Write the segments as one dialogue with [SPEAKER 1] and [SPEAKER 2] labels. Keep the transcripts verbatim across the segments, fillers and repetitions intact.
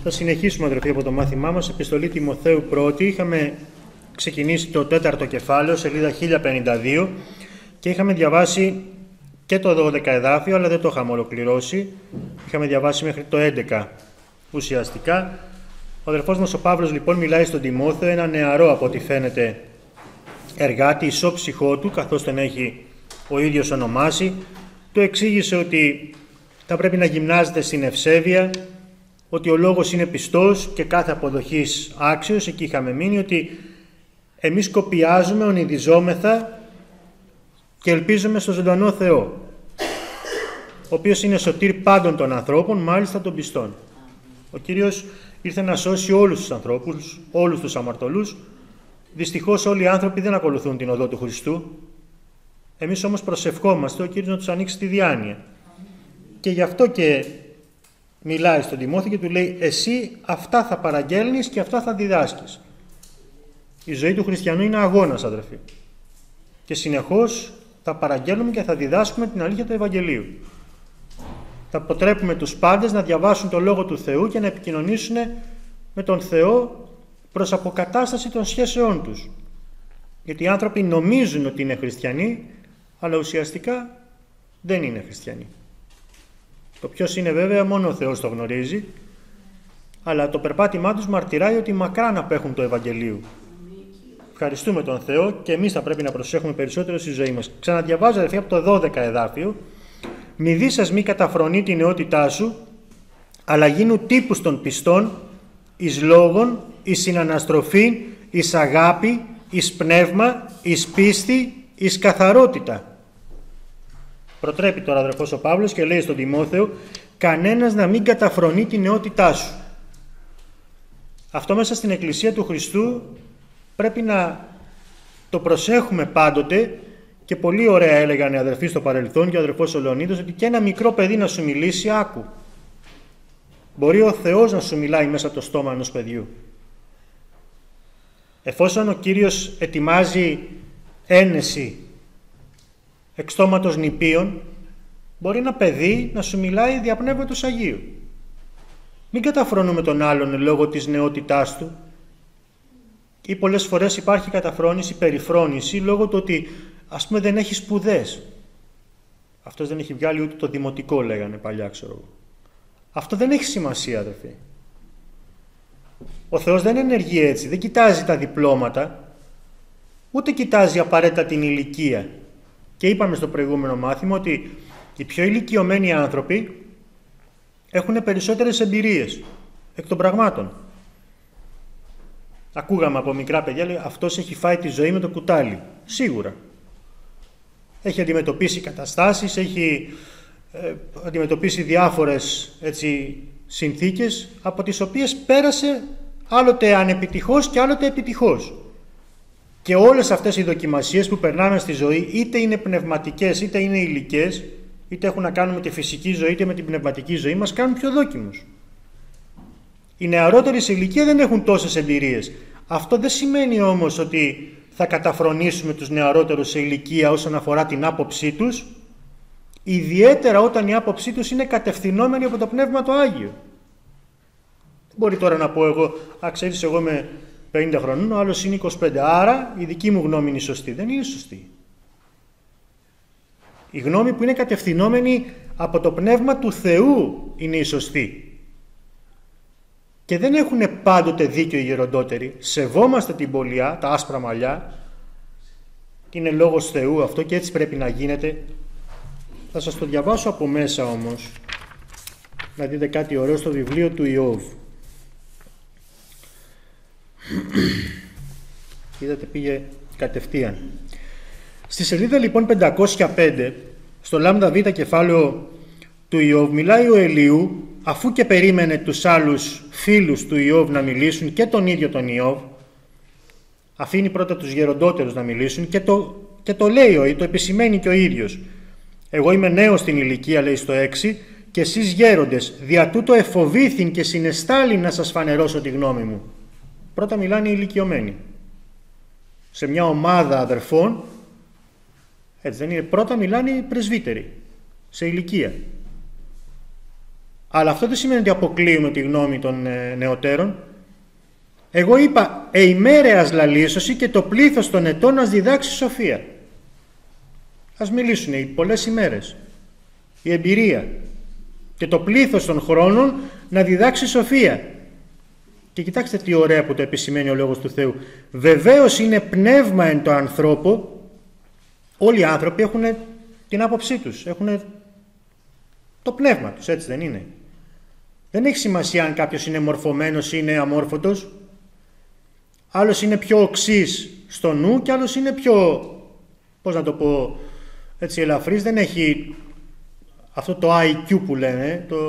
[SPEAKER 1] Θα συνεχίσουμε, αδερφοί, από το μάθημά μας, επιστολή Τιμοθέου πρώτη. Είχαμε ξεκινήσει το τέταρτο κεφάλαιο, σελίδα χίλια πενήντα δύο, και είχαμε διαβάσει και το δώδεκα εδάφιο, αλλά δεν το είχαμε ολοκληρώσει. Είχαμε διαβάσει μέχρι το έντεκα ουσιαστικά. Ο αδερφός μας ο Παύλος λοιπόν μιλάει στον Τιμόθεο, ένα νεαρό από ό,τι φαίνεται εργάτη, ισόψυχό του, καθώς τον έχει ο ίδιος ονομάσει. Του εξήγησε ότι θα πρέπει να γυμνάζεται στην ευσέβεια, ότι ο λόγος είναι πιστός και κάθε αποδοχής άξιος. Εκεί είχαμε μείνει ότι εμείς κοπιάζουμε, ονειδιζόμεθα και ελπίζουμε στο ζωντανό Θεό, ο οποίος είναι σωτήρ πάντων των ανθρώπων, μάλιστα των πιστών. Ο Κύριος ήρθε να σώσει όλους τους ανθρώπους, όλους τους αμαρτωλούς. Δυστυχώς όλοι οι άνθρωποι δεν ακολουθούν την οδό του Χριστού. Εμείς όμως προσευχόμαστε ο Κύριος να τους ανοίξει τη διάνοια. Και γι' αυτό και μιλάει στον Τιμόθεο και του λέει: εσύ αυτά θα παραγγέλνεις και αυτά θα διδάσκεις. Η ζωή του χριστιανού είναι αγώνας, αδερφοί. Και συνεχώς θα παραγγέλνουμε και θα διδάσκουμε την αλήθεια του Ευαγγελίου. Θα αποτρέπουμε τους πάντες να διαβάσουν το Λόγο του Θεού και να επικοινωνήσουν με τον Θεό προς αποκατάσταση των σχέσεών τους. Γιατί οι άνθρωποι νομίζουν ότι είναι χριστιανοί, αλλά ουσιαστικά δεν είναι χριστιανοί. Το ποιος είναι βέβαια μόνο ο Θεός το γνωρίζει, αλλά το περπάτημά τους μαρτυράει ότι μακράν απέχουν το Ευαγγελίου. Ευχαριστούμε τον Θεό και εμείς θα πρέπει να προσέχουμε περισσότερο στη ζωή μας. Ξαναδιαβάζω, αδερφοί, από το δώδεκα εδάφιο: μη δι σας μη καταφρονεί την νεότητά σου, αλλά γίνου τύπους των πιστών, εις λόγων, εις συναναστροφή, εις αγάπη, εις πνεύμα, εις πίστη, εις καθαρότητα. Προτρέπει τώρα αδερφός ο Παύλος και λέει στον Τιμόθεο: κανένας να μην καταφρονεί την νεότητά σου. Αυτό μέσα στην Εκκλησία του Χριστού πρέπει να το προσέχουμε πάντοτε. Και πολύ ωραία έλεγαν οι αδερφοί στο παρελθόν και ο αδερφός ο Λεωνίδος, ότι και ένα μικρό παιδί να σου μιλήσει, άκου. Μπορεί ο Θεός να σου μιλάει μέσα από το στόμα ενός παιδιού. Εφόσον ο Κύριος ετοιμάζει ένεση εξ στόματος νηπίων, μπορεί ένα παιδί να σου μιλάει δια Πνεύματος Αγίου. Μην καταφρονούμε τον άλλον λόγω της νεότητάς του, ή πολλές φορές υπάρχει καταφρόνηση, περιφρόνηση λόγω του ότι, ας πούμε, δεν έχει σπουδές. Αυτός δεν έχει βγάλει ούτε το δημοτικό, λέγανε παλιά, ξέρω εγώ. Αυτό δεν έχει σημασία, αδερφοί. Ο Θεός δεν ενεργεί έτσι, δεν κοιτάζει τα διπλώματα, ούτε κοιτάζει απαραίτητα την ηλικία. Και είπαμε στο προηγούμενο μάθημα ότι οι πιο ηλικιωμένοι άνθρωποι έχουν περισσότερες εμπειρίες εκ των πραγμάτων. Ακούγαμε από μικρά παιδιά, λέει, αυτός έχει φάει τη ζωή με το κουτάλι. Σίγουρα. Έχει αντιμετωπίσει καταστάσεις, έχει ε, αντιμετωπίσει διάφορες έτσι, συνθήκες, από τις οποίες πέρασε άλλοτε ανεπιτυχώς και άλλοτε επιτυχώς. Και όλες αυτές οι δοκιμασίες που περνάμε στη ζωή, είτε είναι πνευματικές είτε είναι υλικές, είτε έχουν να κάνουν με τη φυσική ζωή είτε με την πνευματική ζωή, μας κάνουν πιο δόκιμους. Οι νεαρότεροι σε ηλικία δεν έχουν τόσες εμπειρίες. Αυτό δεν σημαίνει όμως ότι θα καταφρονήσουμε τους νεαρότερους σε ηλικία όσον αφορά την άποψή τους, ιδιαίτερα όταν η άποψή τους είναι κατευθυνόμενη από το Πνεύμα το Άγιο. Δεν μπορεί τώρα να πω εγώ, α, ξέρεις, εγώ είμαι πενήντα χρονών, ο άλλος είναι είκοσι πέντε, άρα η δική μου γνώμη είναι σωστή. Δεν είναι σωστή. Η γνώμη που είναι κατευθυνόμενη από το Πνεύμα του Θεού είναι η σωστή. Και δεν έχουν πάντοτε δίκιο οι γεροντότεροι. Σεβόμαστε την πολιά, τα άσπρα μαλλιά. Είναι λόγος Θεού αυτό και έτσι πρέπει να γίνεται. Θα σας το διαβάσω από μέσα όμως, να δείτε κάτι ωραίο στο βιβλίο του Ιώβ. Είδατε, πήγε κατευθείαν. Στη σελίδα λοιπόν πεντακόσια πέντε, στο λάμδα β κεφάλαιο του Ιώβ, μιλάει ο Ελίου, αφού και περίμενε τους άλλους φίλους του Ιώβ να μιλήσουν και τον ίδιο τον Ιώβ, αφήνει πρώτα τους γεροντότερους να μιλήσουν και το, και το λέει, το επισημαίνει και ο ίδιος. Εγώ είμαι νέος στην ηλικία, λέει στο έξι, και εσείς γέροντες, δια τούτο εφοβήθην και συνεστάλην να σας φανερώσω τη γνώμη μου. Πρώτα μιλάνε οι ηλικιωμένοι. Σε μια ομάδα αδερφών, έτσι δεν είναι, πρώτα μιλάνε οι πρεσβύτεροι, σε ηλικία. Αλλά αυτό δεν σημαίνει ότι αποκλείουμε τη γνώμη των ε, νεωτέρων. Εγώ είπα «εημέρεας λαλήσωση και το πλήθος των ετών να διδάξει σοφία». Ας μιλήσουν οι πολλές ημέρες, η εμπειρία και το πλήθος των χρόνων να διδάξει σοφία. Και κοιτάξτε τι ωραία που το επισημαίνει ο Λόγος του Θεού. Βεβαίως είναι πνεύμα εν το ανθρώπο. Όλοι οι άνθρωποι έχουν την άποψή τους, έχουν το πνεύμα τους, έτσι δεν είναι? Δεν έχει σημασία αν κάποιος είναι μορφωμένος ή είναι αμόρφωτος. Άλλος είναι πιο οξύς στο νου και άλλος είναι πιο, πώς να το πω, έτσι ελαφρύς. Δεν έχει αυτό το άι κιου που λένε, το,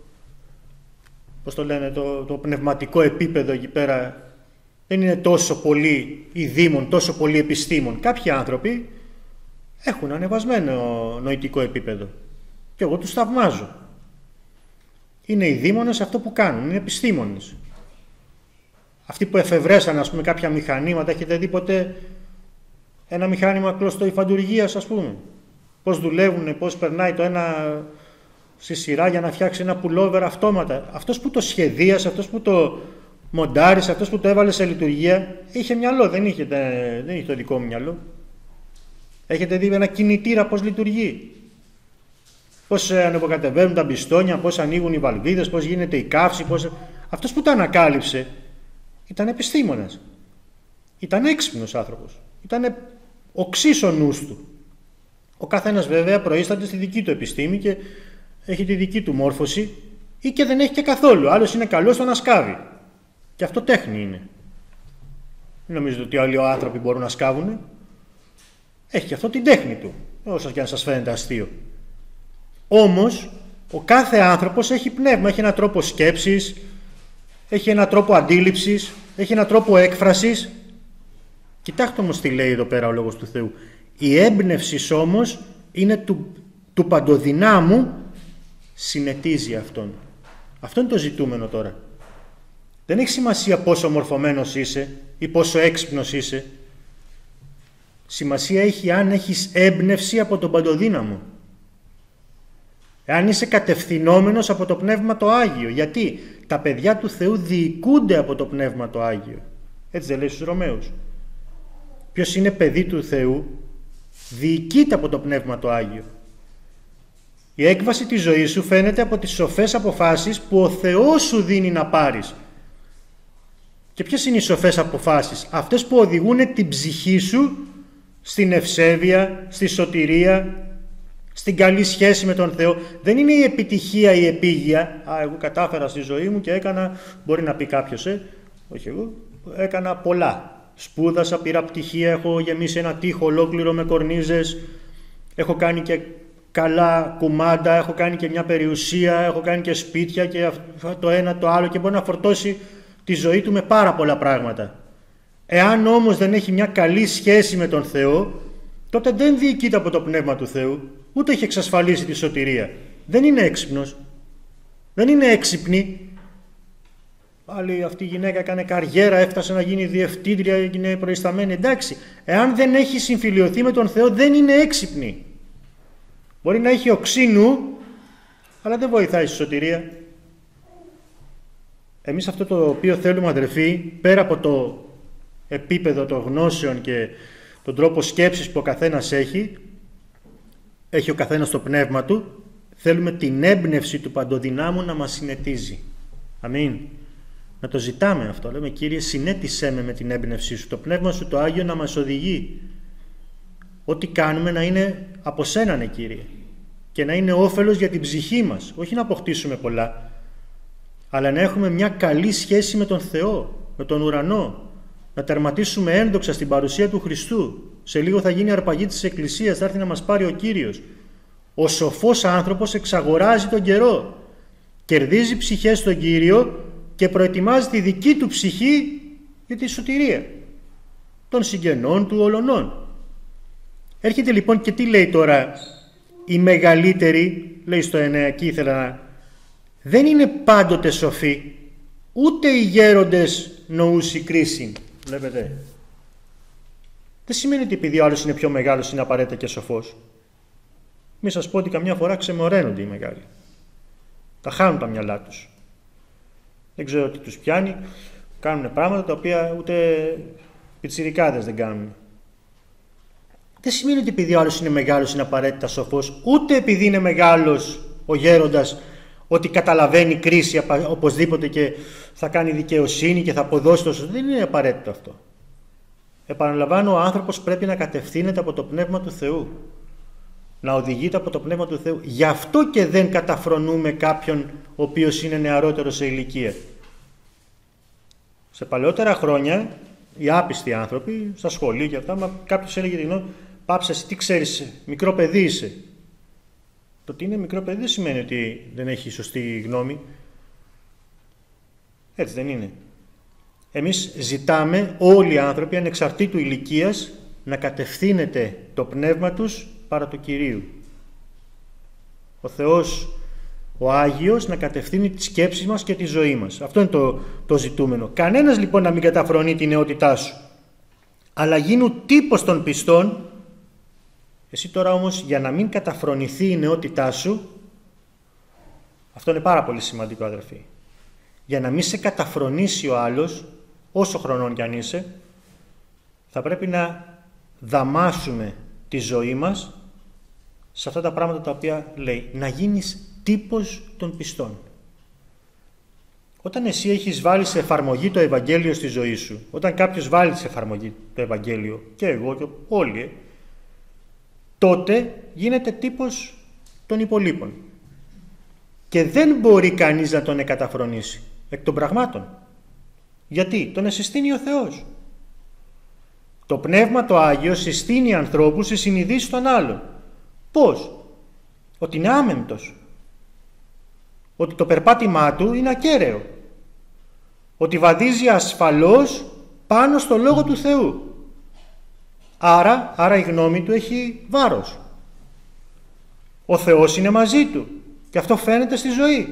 [SPEAKER 1] πώς το λένε, το, το πνευματικό επίπεδο εκεί πέρα. Δεν είναι τόσο πολύ ειδήμων, τόσο πολύ επιστήμων. Κάποιοι άνθρωποι έχουν ανεβασμένο νοητικό επίπεδο και εγώ τους θαυμάζω. Είναι ειδήμονες σε αυτό που κάνουν, είναι επιστήμονες. Αυτοί που εφευρέσαν, ας πούμε, κάποια μηχανήματα, έχετε δει ποτέ ένα μηχάνημα κλωστοϊφαντουργίας, ας πούμε? Πώς δουλεύουν, πώς περνάει το ένα στη σειρά για να φτιάξει ένα πουλόβερ αυτόματα. Αυτός που το σχεδίασε, αυτός που το μοντάρισε, αυτός που το έβαλε σε λειτουργία, είχε μυαλό, δεν είχε, δεν είχε το δικό μου μυαλό. Έχετε δει ένα κινητήρα πώς λειτουργεί? Πώς ανεβοκατεβαίνουν τα μπιστόνια, πώς ανοίγουν οι βαλβίδες, πώς γίνεται η καύση. Πώς... Αυτός που το ανακάλυψε ήταν επιστήμονας. Ήταν έξυπνος άνθρωπος. Ήταν οξύς ο νους του. Ο καθένας βέβαια προείσταται στη δική του επιστήμη και έχει τη δική του μόρφωση, ή και δεν έχει και καθόλου. Άλλος είναι καλός στο να σκάβει. Και αυτό τέχνη είναι. Δεν νομίζετε ότι όλοι οι άνθρωποι μπορούν να σκάβουν? Έχει και αυτό την τέχνη του, όσο και αν σας φαίνεται αστείο. Όμως, ο κάθε άνθρωπος έχει πνεύμα, έχει έναν τρόπο σκέψης, έχει έναν τρόπο αντίληψης, έχει έναν τρόπο έκφρασης. Κοιτάξτε όμως τι λέει εδώ πέρα ο Λόγος του Θεού. Η έμπνευση όμως είναι του, του παντοδυνάμου, συνετίζει αυτόν. Αυτό είναι το ζητούμενο τώρα. Δεν έχει σημασία πόσο μορφωμένος είσαι ή πόσο έξυπνος είσαι. Σημασία έχει αν έχεις έμπνευση από τον παντοδύναμο. Εάν είσαι κατευθυνόμενος από το Πνεύμα το Άγιο. Γιατί τα παιδιά του Θεού διοικούνται από το Πνεύμα το Άγιο. Έτσι δεν λέει στους Ρωμαίους? Ποιος είναι παιδί του Θεού διοικείται από το Πνεύμα το Άγιο. Η έκβαση της ζωής σου φαίνεται από τις σοφές αποφάσεις που ο Θεός σου δίνει να πάρεις. Και ποιες είναι οι σοφές αποφάσεις? Αυτές που οδηγούν την ψυχή σου στην ευσέβεια, στη σωτηρία, στην καλή σχέση με τον Θεό. Δεν είναι η επιτυχία, η επίγεια. Α, εγώ κατάφερα στη ζωή μου και έκανα, μπορεί να πει κάποιος, ε, όχι εγώ, έκανα πολλά. Σπούδασα, πήρα πτυχία, έχω γεμίσει ένα τοίχο ολόκληρο με κορνίζες, έχω κάνει και καλά κουμάντα, έχω κάνει και μια περιουσία, έχω κάνει και σπίτια και το ένα το άλλο, και μπορεί να φορτώσει τη ζωή του με πάρα πολλά πράγματα. Εάν όμως δεν έχει μια καλή σχέση με τον Θεό, τότε δεν διοικείται από το Πνεύμα του Θεού, ούτε έχει εξασφαλίσει τη σωτηρία. Δεν είναι έξυπνος, δεν είναι έξυπνη. Πάλι αυτή η γυναίκα έκανε καριέρα, έφτασε να γίνει διευθύντρια, έγινε προϊσταμένη. Εντάξει, εάν δεν έχει συμφιλιωθεί με τον Θεό, δεν είναι έξυπνη. Μπορεί να έχει οξύ νου, αλλά δεν βοηθάει στη σωτηρία. Εμείς αυτό το οποίο θέλουμε, αδερφοί, πέρα από το επίπεδο των γνώσεων και τον τρόπο σκέψης που ο καθένας έχει, έχει ο καθένας το πνεύμα του, θέλουμε την έμπνευση του παντοδυνάμου να μας συνετίζει. Αμήν. Να το ζητάμε αυτό. Λέμε, Κύριε, συνέτησέ με με την έμπνευσή σου. Το πνεύμα σου το Άγιο να μας οδηγεί. Ό,τι κάνουμε να είναι από σένανε, Κύριε. Και να είναι όφελος για την ψυχή μας. Όχι να αποκτήσουμε πολλά, αλλά να έχουμε μια καλή σχέση με τον Θεό, με τον ουρανό. Να τερματίσουμε ένδοξα στην παρουσία του Χριστού. Σε λίγο θα γίνει αρπαγή της Εκκλησίας, θα έρθει να μας πάρει ο Κύριος. Ο σοφός άνθρωπος εξαγοράζει τον καιρό. Κερδίζει ψυχές στον Κύριο και προετοιμάζει τη δική του ψυχή για τη σωτηρία των συγγενών του ολονών. Έρχεται λοιπόν και τι λέει τώρα η μεγαλύτερη, λέει στο εννέα, εκεί ήθελα να... Δεν είναι πάντοτε σοφοί, ούτε οι γέροντες νοούσι κρίσιν. Βλέπετε. Δεν σημαίνει ότι επειδή ο άλλος είναι πιο μεγάλος είναι απαραίτητα και σοφός. Μη σας πω ότι καμιά φορά ξεμοραίνονται οι μεγάλοι. τα χάνουν τα μυαλά τους. Δεν ξέρω τι τους πιάνει, κάνουν πράγματα τα οποία ούτε πιτσιρικάδες δεν κάνουν. Δεν σημαίνει ότι επειδή ο άλλος είναι μεγάλος είναι απαραίτητα σοφός, ούτε επειδή είναι μεγάλος ο γέροντας ότι καταλαβαίνει κρίση οπωσδήποτε και θα κάνει δικαιοσύνη και θα αποδώσει το σωστό. Δεν είναι απαραίτητο αυτό. Επαναλαμβάνω, ο άνθρωπος πρέπει να κατευθύνεται από το Πνεύμα του Θεού. Να οδηγείται από το Πνεύμα του Θεού. Γι' αυτό και δεν καταφρονούμε κάποιον ο οποίος είναι νεαρότερος σε ηλικία. Σε παλαιότερα χρόνια, οι άπιστοι άνθρωποι, στα σχολεία και αυτά, μα κάποιος έλεγε την γνώμη, πάψε εσύ, τι ξέρεις, μικρό παιδί είσαι. Το ότι είναι μικρό παιδί δεν σημαίνει ότι δεν έχει σωστή γνώμη. Έτσι δεν είναι. Εμείς ζητάμε όλοι οι άνθρωποι ανεξαρτήτου ηλικίας να κατευθύνεται το πνεύμα τους παρά του Κυρίου. Ο Θεός, ο Άγιος, να κατευθύνει τις σκέψεις μας και τη ζωή μας. Αυτό είναι το, το ζητούμενο. Κανένας λοιπόν να μην καταφρονεί τη νεότητά σου, αλλά γίνου τύπος των πιστών. Εσύ τώρα όμως, για να μην καταφρονηθεί η νεότητά σου, αυτό είναι πάρα πολύ σημαντικό, αδερφοί, για να μην σε καταφρονήσει ο άλλος, όσο χρονών κι αν είσαι, θα πρέπει να δαμάσουμε τη ζωή μας σε αυτά τα πράγματα τα οποία λέει, να γίνεις τύπος των πιστών. Όταν εσύ έχεις βάλει σε εφαρμογή το Ευαγγέλιο στη ζωή σου, όταν κάποιος βάλει σε εφαρμογή το Ευαγγέλιο, και εγώ και όλοι, τότε γίνεται τύπος των υπολείπων. Και δεν μπορεί κανείς να τον εκαταφρονήσει εκ των πραγμάτων. Γιατί? Τον εσυστήνει ο Θεός. Το Πνεύμα το Άγιο συστήνει ανθρώπους σε συνειδήσεις των άλλων. Πώς? Ότι είναι άμεμπτος. Ότι το περπάτημά του είναι ακέραιο. Ότι βαδίζει ασφαλώς πάνω στο Λόγο του Θεού. Άρα, άρα η γνώμη του έχει βάρος. Ο Θεός είναι μαζί του και αυτό φαίνεται στη ζωή.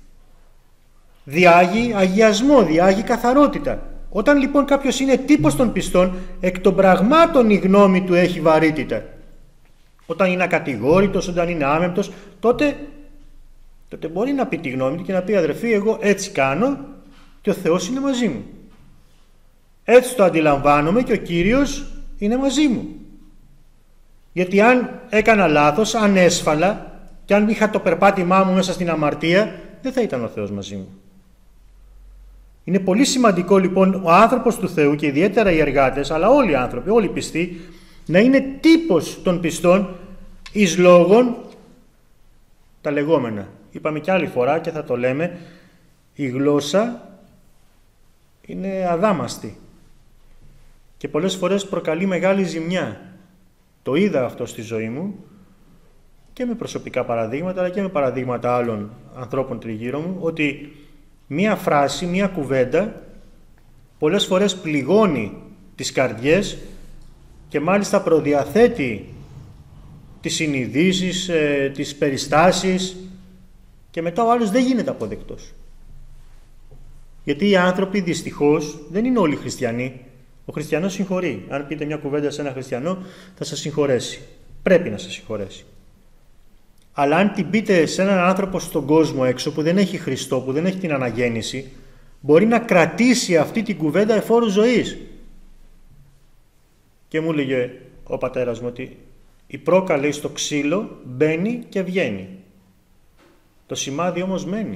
[SPEAKER 1] Διάγει αγιασμό, διάγει καθαρότητα. Όταν λοιπόν κάποιος είναι τύπος των πιστών, εκ των πραγμάτων η γνώμη του έχει βαρύτητα. Όταν είναι ακατηγόρητος, όταν είναι άμεμπτος, τότε, τότε μπορεί να πει τη γνώμη του και να πει, αδερφοί, εγώ έτσι κάνω και ο Θεός είναι μαζί μου. Έτσι το αντιλαμβάνομαι και ο Κύριος είναι μαζί μου. Γιατί αν έκανα λάθος, αν έσφαλα και αν είχα το περπάτημά μου μέσα στην αμαρτία, δεν θα ήταν ο Θεός μαζί μου. Είναι πολύ σημαντικό λοιπόν ο άνθρωπος του Θεού και ιδιαίτερα οι εργάτες, αλλά όλοι οι άνθρωποι, όλοι οι πιστοί, να είναι τύπος των πιστών εις λόγων τα λεγόμενα. Είπαμε και άλλη φορά και θα το λέμε, η γλώσσα είναι αδάμαστη και πολλές φορές προκαλεί μεγάλη ζημιά. Το είδα αυτό στη ζωή μου και με προσωπικά παραδείγματα αλλά και με παραδείγματα άλλων ανθρώπων τριγύρω μου, ότι μία φράση, μία κουβέντα πολλές φορές πληγώνει τις καρδιές και μάλιστα προδιαθέτει τις συνειδήσεις, ε, τις περιστάσεις και μετά ο άλλος δεν γίνεται αποδεκτός. Γιατί οι άνθρωποι δυστυχώς δεν είναι όλοι χριστιανοί. Ο χριστιανός συγχωρεί. Αν πείτε μια κουβέντα σε ένα χριστιανό θα σας συγχωρέσει. Πρέπει να σας συγχωρέσει. Αλλά αν την πείτε σε έναν άνθρωπο στον κόσμο έξω που δεν έχει Χριστό, που δεν έχει την αναγέννηση, μπορεί να κρατήσει αυτή την κουβέντα εφόρου ζωής. Και μου έλεγε ο πατέρας μου ότι η πρόκα, λέει, στο ξύλο μπαίνει και βγαίνει. Το σημάδι όμως μένει.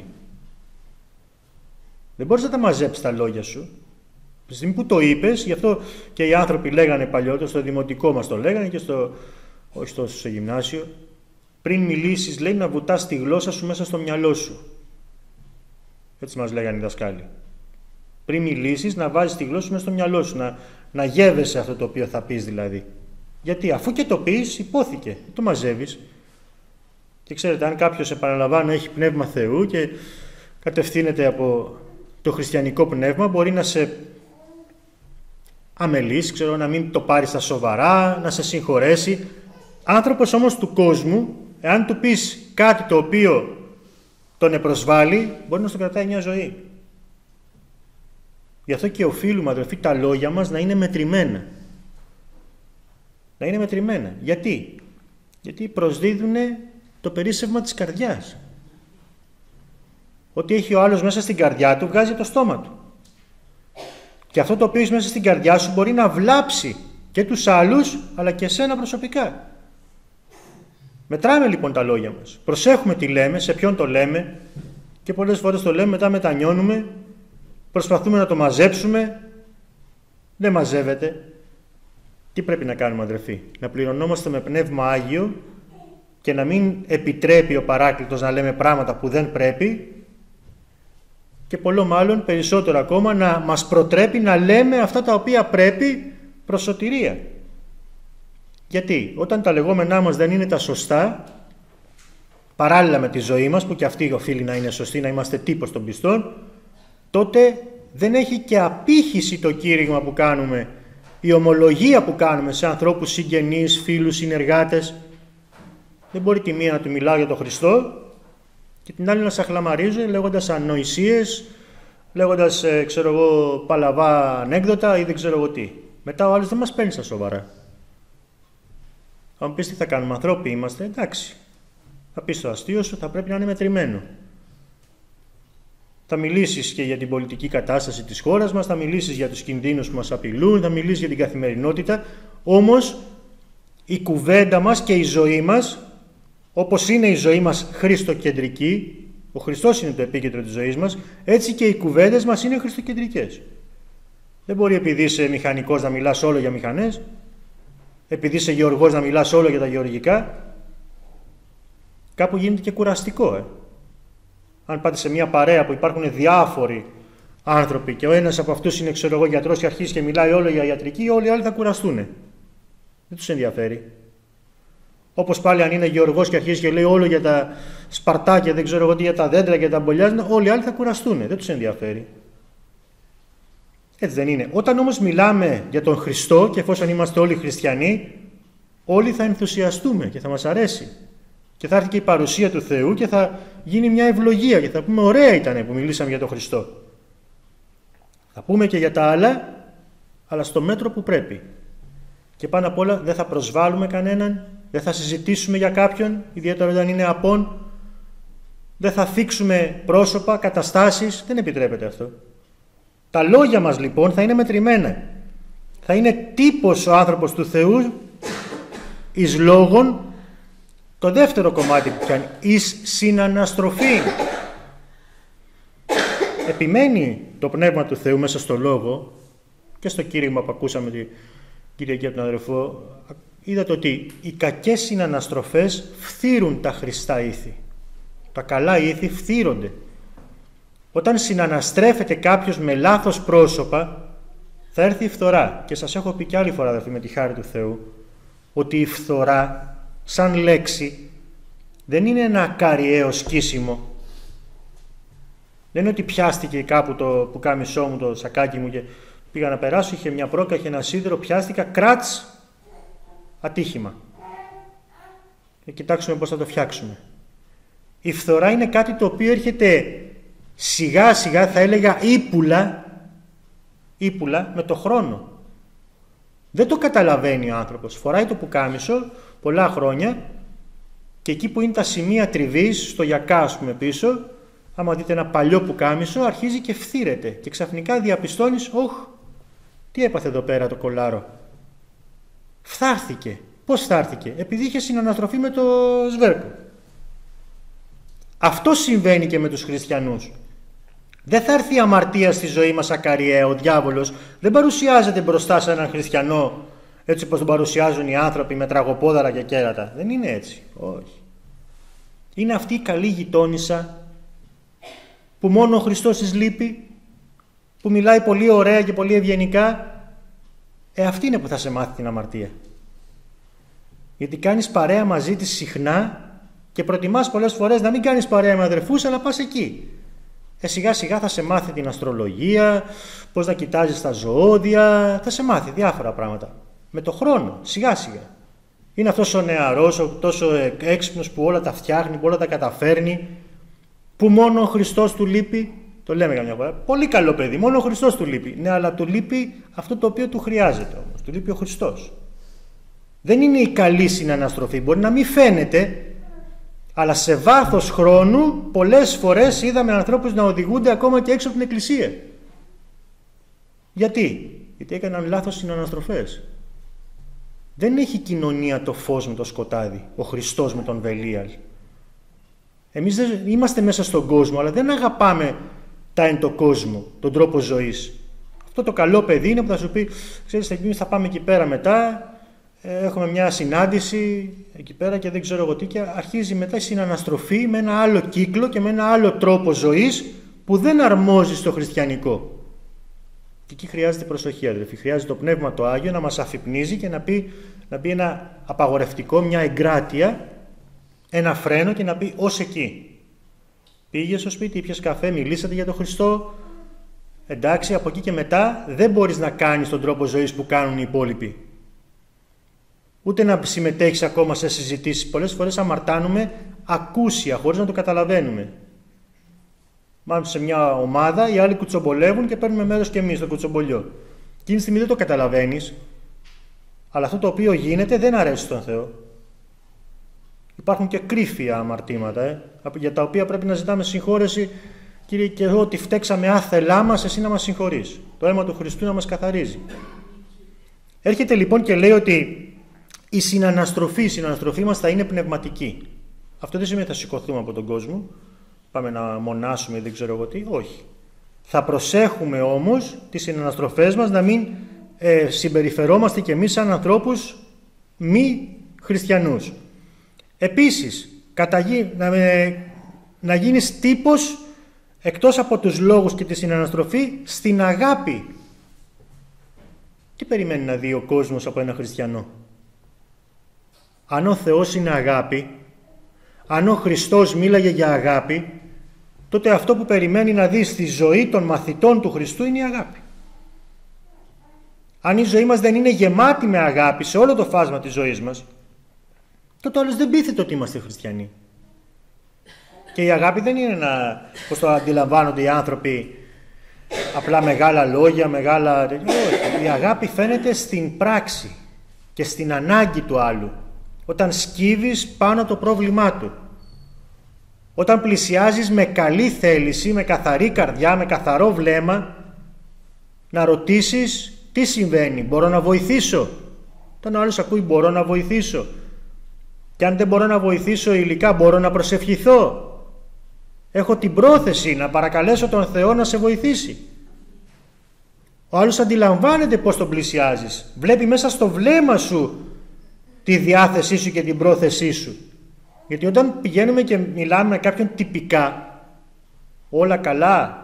[SPEAKER 1] Δεν μπορείς να τα μαζέψεις τα λόγια σου. Τη στιγμή που το είπες, γι' αυτό και οι άνθρωποι λέγανε παλιότερα, στο δημοτικό μας το λέγανε και στο, όχι στο, στο γυμνάσιο, πριν μιλήσεις, λέει, να βουτάς τη γλώσσα σου μέσα στο μυαλό σου. Έτσι μας λέγανε οι δασκάλοι. Πριν μιλήσεις, να βάζεις τη γλώσσα σου μέσα στο μυαλό σου, να, να γεύεσαι αυτό το οποίο θα πεις δηλαδή. Γιατί αφού και το πεις, υπόθηκε, το μαζεύεις. Και ξέρετε, αν κάποιος, επαναλαμβάνω, έχει πνεύμα Θεού και κατευθύνεται από το χριστιανικό πνεύμα, μπορεί να σε αμελήσει, ξέρω, να μην το πάρει στα σοβαρά, να σε συγχωρέσει. Άνθρωπος όμως του κόσμου, εάν του πεις κάτι το οποίο τον επροσβάλλει, μπορεί να στον κρατάει μια ζωή. Γι' αυτό και οφείλουμε, αδελφοί, τα λόγια μας να είναι μετρημένα. Να είναι μετρημένα. Γιατί? Γιατί προσδίδουν το περίσσευμα της καρδιάς. Ό,τι έχει ο άλλος μέσα στην καρδιά του βγάζει το στόμα του. Και αυτό το οποίο έχει μέσα στην καρδιά σου μπορεί να βλάψει και τους άλλους, αλλά και εσένα προσωπικά. Μετράμε λοιπόν τα λόγια μας. Προσέχουμε τι λέμε, σε ποιον το λέμε, και πολλές φορές το λέμε, μετά μετανιώνουμε, προσπαθούμε να το μαζέψουμε, δεν μαζεύεται. Τι πρέπει να κάνουμε, αδερφοί? Να πληρωνόμαστε με Πνεύμα Άγιο και να μην επιτρέπει ο Παράκλητος να λέμε πράγματα που δεν πρέπει, και πολλό μάλλον περισσότερο ακόμα να μας προτρέπει να λέμε αυτά τα οποία πρέπει προς σωτηρία. Γιατί όταν τα λεγόμενά μας δεν είναι τα σωστά, παράλληλα με τη ζωή μας, που και αυτή οφείλει να είναι σωστή, να είμαστε τύπος των πιστών, τότε δεν έχει και απήχηση το κήρυγμα που κάνουμε, η ομολογία που κάνουμε σε ανθρώπους συγγενείς, φίλους, συνεργάτες. Δεν μπορεί τη μία να του μιλάω για τον Χριστό και την άλλη να σαχλαμαρίζω λέγοντας ανοησίες, λέγοντας ε, ξέρω εγώ, παλαβά ανέκδοτα ή δεν ξέρω εγώ τι. Μετά ο άλλος δεν μας παίρνει στα σοβαρά. Αν πεις τι θα κάνουμε, ανθρώποι είμαστε, εντάξει. Θα πεις το αστείο σου, θα πρέπει να είναι μετρημένο. Θα μιλήσεις και για την πολιτική κατάσταση της χώρας μας, θα μιλήσεις για τους κινδύνους που μας απειλούν, θα μιλήσεις για την καθημερινότητα, όμως η κουβέντα μας και η ζωή μας, όπως είναι η ζωή μας χριστοκεντρική, ο Χριστός είναι το επίκεντρο της ζωής μας, έτσι και οι κουβέντες μας είναι χριστοκεντρικές. Δεν μπορεί επειδή είσαι μηχανικός να μιλάς όλο για μηχανές, επειδή είσαι γεωργός να μιλάς όλο για τα γεωργικά. Κάπου γίνεται και κουραστικό. Ε. Αν πάτε σε μια παρέα που υπάρχουν διάφοροι άνθρωποι και ο ένας από αυτούς είναι ξέρω εγώ γιατρός και αρχίζει και μιλάει όλο για ιατρική, όλοι οι άλλοι θα κουραστούν. Δεν τους ενδιαφέρει. Όπως πάλι αν είναι γεωργός και αρχίζει και λέει όλο για τα σπαρτάκια, δεν ξέρω εγώ τι, για τα δέντρα και τα μπολιάζουν, όλοι οι άλλοι θα κουραστούν. Δεν τους ενδιαφέρει. Έτσι δεν είναι. Όταν όμως μιλάμε για τον Χριστό και εφόσον είμαστε όλοι χριστιανοί, όλοι θα ενθουσιαστούμε και θα μας αρέσει. Και θα έρθει και η παρουσία του Θεού και θα γίνει μια ευλογία και θα πούμε ωραία ήταν που μιλήσαμε για τον Χριστό. Θα πούμε και για τα άλλα, αλλά στο μέτρο που πρέπει. Και πάνω απ' όλα δεν θα προσβάλλουμε κανέναν, δεν θα συζητήσουμε για κάποιον, ιδιαίτερα όταν είναι απόν, δεν θα θίξουμε πρόσωπα, καταστάσεις, δεν επιτρέπεται αυτό. Τα λόγια μας λοιπόν θα είναι μετρημένα. Θα είναι τύπος ο άνθρωπος του Θεού εις λόγων. Το δεύτερο κομμάτι που κάνει, εις συναναστροφή. Επιμένει το Πνεύμα του Θεού μέσα στο λόγο και στο κήρυγμα που ακούσαμε την Κυριακή από τον αδερφό. Είδατε ότι οι κακές συναναστροφές φθύρουν τα χρηστά ήθη. Τα καλά ήθη φθύρονται. Όταν συναναστρέφεται κάποιος με λάθος πρόσωπα, θα έρθει η φθορά. Και σας έχω πει και άλλη φορά, αδερφοί, με τη χάρη του Θεού, ότι η φθορά σαν λέξη δεν είναι ένα ακαριαίο σκίσιμο. Δεν είναι ότι πιάστηκε κάπου το πουκάμισό μου, το σακάκι μου και πήγα να περάσω, είχε μια πρόκα, είχε ένα σίδερο, πιάστηκα, κράτς, ατύχημα. Και κοιτάξουμε πώς θα το φτιάξουμε. Η φθορά είναι κάτι το οποίο έρχεται σιγά σιγά, θα έλεγα ύπουλα, ύπουλα με το χρόνο. Δεν το καταλαβαίνει ο άνθρωπος. Φοράει το πουκάμισο πολλά χρόνια και εκεί που είναι τα σημεία τριβής, στο γιακά ας πούμε πίσω, άμα δείτε ένα παλιό πουκάμισο, αρχίζει και φθύρεται και ξαφνικά διαπιστώνεις, όχ, τι έπαθε εδώ πέρα το κολάρο. Φθάρθηκε. Πώς φθάρθηκε? Επειδή είχε συναναστροφή με το σβέρκο. Αυτό συμβαίνει και με τους χριστιανούς. Δεν θα έρθει η αμαρτία στη ζωή μας ακαριαία. Ο διάβολος δεν παρουσιάζεται μπροστά σε έναν χριστιανό έτσι όπως τον παρουσιάζουν οι άνθρωποι με τραγοπόδαρα και κέρατα. Δεν είναι έτσι. Όχι. Είναι αυτή η καλή γειτόνισσα που μόνο ο Χριστός της λείπει, που μιλάει πολύ ωραία και πολύ ευγενικά. Ε, αυτή είναι που θα σε μάθει την αμαρτία. Γιατί κάνεις παρέα μαζί της συχνά και προτιμάς πολλές φορές να μην κάνεις παρέα με αδερφούς, αλλά πας εκεί. Ε, σιγά σιγά θα σε μάθει την αστρολογία, πώς να κοιτάζεις τα ζωώδια, θα σε μάθει διάφορα πράγματα. Με το χρόνο, σιγά σιγά. Είναι αυτός ο νεαρός, τόσο έξυπνος που όλα τα φτιάχνει, που όλα τα καταφέρνει, που μόνο ο Χριστός του λείπει. Το λέμε καμιά φορά. Πολύ καλό παιδί, μόνο ο Χριστός του λείπει. Ναι, αλλά του λείπει αυτό το οποίο του χρειάζεται όμως. Του λείπει ο Χριστός. Δεν είναι η καλή συναναστροφή. Μπορεί να μην φαίνεται, Αλλά σε βάθος χρόνου πολλές φορές είδαμε ανθρώπους να οδηγούνται ακόμα και έξω από την εκκλησία. Γιατί? Γιατί έκαναν λάθος συναναστροφές. Δεν έχει κοινωνία το φως με το σκοτάδι, ο Χριστός με τον Βελίαλ. Εμείς δεν είμαστε μέσα στον κόσμο, αλλά δεν αγαπάμε τα εν το κόσμο, τον τρόπο ζωής. Αυτό το καλό παιδί είναι που θα σου πει, ξέρεις, εμείς θα πάμε εκεί πέρα μετά, έχουμε μια συνάντηση εκεί πέρα και δεν ξέρω εγώ τι, και αρχίζει μετά η συναναστροφή με ένα άλλο κύκλο και με ένα άλλο τρόπο ζωής που δεν αρμόζει στο χριστιανικό. Και εκεί χρειάζεται προσοχή, αδελφοί. Χρειάζεται το Πνεύμα το Άγιο να μας αφυπνίζει και να πει, να πει ένα απαγορευτικό, μια εγκράτεια, ένα φρένο και να πει ως εκεί. Πήγες στο σπίτι, ήπιες καφέ, μιλήσατε για τον Χριστό. Εντάξει, από εκεί και μετά δεν μπορείς να κάνεις τον τρόπο ζωής που κάνουν οι υπόλοιποι. Ούτε να συμμετέχεις ακόμα σε συζητήσεις. Πολλές φορές αμαρτάνουμε ακούσια, χωρίς να το καταλαβαίνουμε. Μάλλον σε μια ομάδα, οι άλλοι κουτσομπολεύουν και παίρνουμε μέρος και εμείς στο κουτσομπολιό. Εκείνη τη στιγμή δεν το καταλαβαίνεις, αλλά αυτό το οποίο γίνεται δεν αρέσει στον Θεό. Υπάρχουν και κρύφια αμαρτήματα, ε, για τα οποία πρέπει να ζητάμε συγχώρεση. Κύριε, και εγώ ότι φταίξαμε άθελά μας, εσύ να μας συγχωρείς. Το αίμα του Χριστού να μας καθαρίζει. Έρχεται λοιπόν και λέει ότι η συναναστροφή, η συναναστροφή μας θα είναι πνευματική. Αυτό δεν σημαίνει ότι θα σηκωθούμε από τον κόσμο, πάμε να μονάσουμε ή δεν ξέρω εγώ τι, όχι. Θα προσέχουμε όμως τις συναναστροφές μας να μην ε, συμπεριφερόμαστε κι εμείς σαν ανθρώπους μη χριστιανούς. Επίσης, καταγεί, να, ε, να γίνεις τύπος εκτός από τους λόγους και τη συναναστροφή στην αγάπη. Τι περιμένει να δει ο κόσμος από ένα χριστιανό? Αν ο Θεός είναι αγάπη, αν ο Χριστός μίλαγε για αγάπη, τότε αυτό που περιμένει να δει στη ζωή των μαθητών του Χριστού είναι η αγάπη. Αν η ζωή μας δεν είναι γεμάτη με αγάπη σε όλο το φάσμα της ζωής μας, τότε όλες δεν πείθεται ότι είμαστε χριστιανοί. Και η αγάπη δεν είναι να, πώς το αντιλαμβάνονται οι άνθρωποι, απλά μεγάλα λόγια, μεγάλα... Η αγάπη φαίνεται στην πράξη και στην ανάγκη του άλλου. Όταν σκύβεις πάνω το πρόβλημά του. Όταν πλησιάζεις με καλή θέληση, με καθαρή καρδιά, με καθαρό βλέμμα, να ρωτήσεις τι συμβαίνει, μπορώ να βοηθήσω. Όταν ο άλλος ακούει μπορώ να βοηθήσω. Και αν δεν μπορώ να βοηθήσω υλικά, μπορώ να προσευχηθώ. Έχω την πρόθεση να παρακαλέσω τον Θεό να σε βοηθήσει. Ο άλλος αντιλαμβάνεται πώς τον πλησιάζεις. Βλέπει μέσα στο βλέμμα σου τη διάθεσή σου και την πρόθεσή σου. Γιατί όταν πηγαίνουμε και μιλάμε με κάποιον τυπικά, όλα καλά,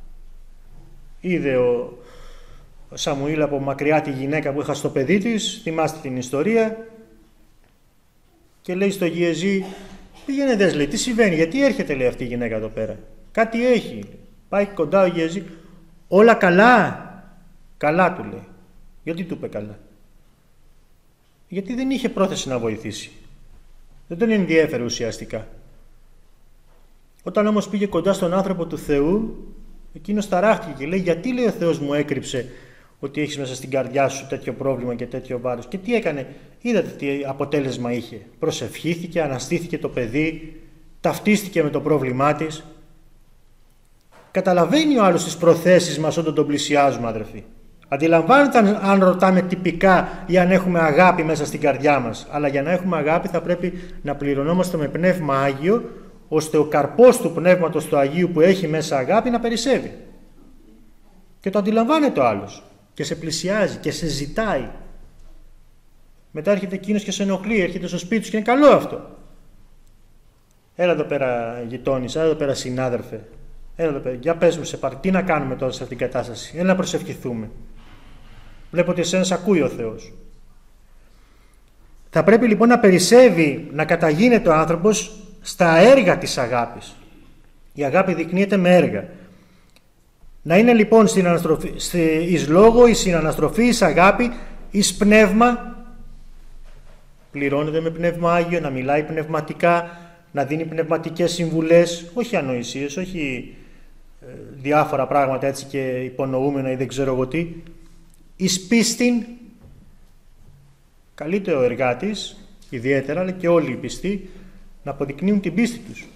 [SPEAKER 1] είδε ο Σαμουήλ από μακριά τη γυναίκα που είχα στο παιδί της, θυμάστε την ιστορία, και λέει στο Γιεζή, πήγαινε δες, λέει, τι συμβαίνει, γιατί έρχεται, λέει, αυτή η γυναίκα εδώ πέρα. Κάτι έχει. Πάει κοντά ο Γιεζή, όλα καλά. Καλά, του λέει. Γιατί του είπε καλά? Γιατί δεν είχε πρόθεση να βοηθήσει. Δεν τον ενδιέφερε ουσιαστικά. Όταν όμως πήγε κοντά στον άνθρωπο του Θεού, εκείνος ταράχτηκε και λέει, γιατί, λέει, ο Θεός μου έκρυψε ότι έχεις μέσα στην καρδιά σου τέτοιο πρόβλημα και τέτοιο βάρος? Και τι έκανε? Είδατε τι αποτέλεσμα είχε? Προσευχήθηκε, αναστήθηκε το παιδί, ταυτίστηκε με το πρόβλημά της. Καταλαβαίνει ο άλλος τις προθέσεις μας όταν τον πλησιάζουμε, αδερφοί. Αντιλαμβάνεται αν, αν ρωτάμε τυπικά ή αν έχουμε αγάπη μέσα στην καρδιά μας. Αλλά για να έχουμε αγάπη θα πρέπει να πληρωνόμαστε με Πνεύμα Άγιο, ώστε ο καρπός του Πνεύματος του Αγίου που έχει μέσα αγάπη να περισσεύει. Και το αντιλαμβάνεται ο άλλος και σε πλησιάζει και σε ζητάει. Μετά έρχεται εκείνος και σε ενοχλεί, έρχεται στο σπίτι σου και είναι καλό αυτό. Έλα εδώ πέρα γειτόνισσα, έλα εδώ πέρα συνάδελφε. Έλα εδώ πέρα, για πες μου σε πάρει, τι να κάνουμε τώρα σε αυτήν την κατάσταση? Έλα να προσευχηθούμε. Βλέπω ότι εσένα ακούει ο Θεός. Θα πρέπει λοιπόν να περισσεύει, να καταγίνεται ο άνθρωπος στα έργα της αγάπης. Η αγάπη δεικνύεται με έργα. Να είναι λοιπόν εις λόγο, εις συναναστροφή, εις αγάπη, εις πνεύμα. Πληρώνεται με Πνεύμα Άγιο, να μιλάει πνευματικά, να δίνει πνευματικές συμβουλές, όχι ανοησίες, όχι ε, διάφορα πράγματα έτσι και υπονοούμενα ή δεν ξέρω εγώ τι. Εις πίστην, καλείται ο εργάτης, ιδιαίτερα, αλλά και όλοι οι πιστοί, να αποδεικνύουν την πίστη τους.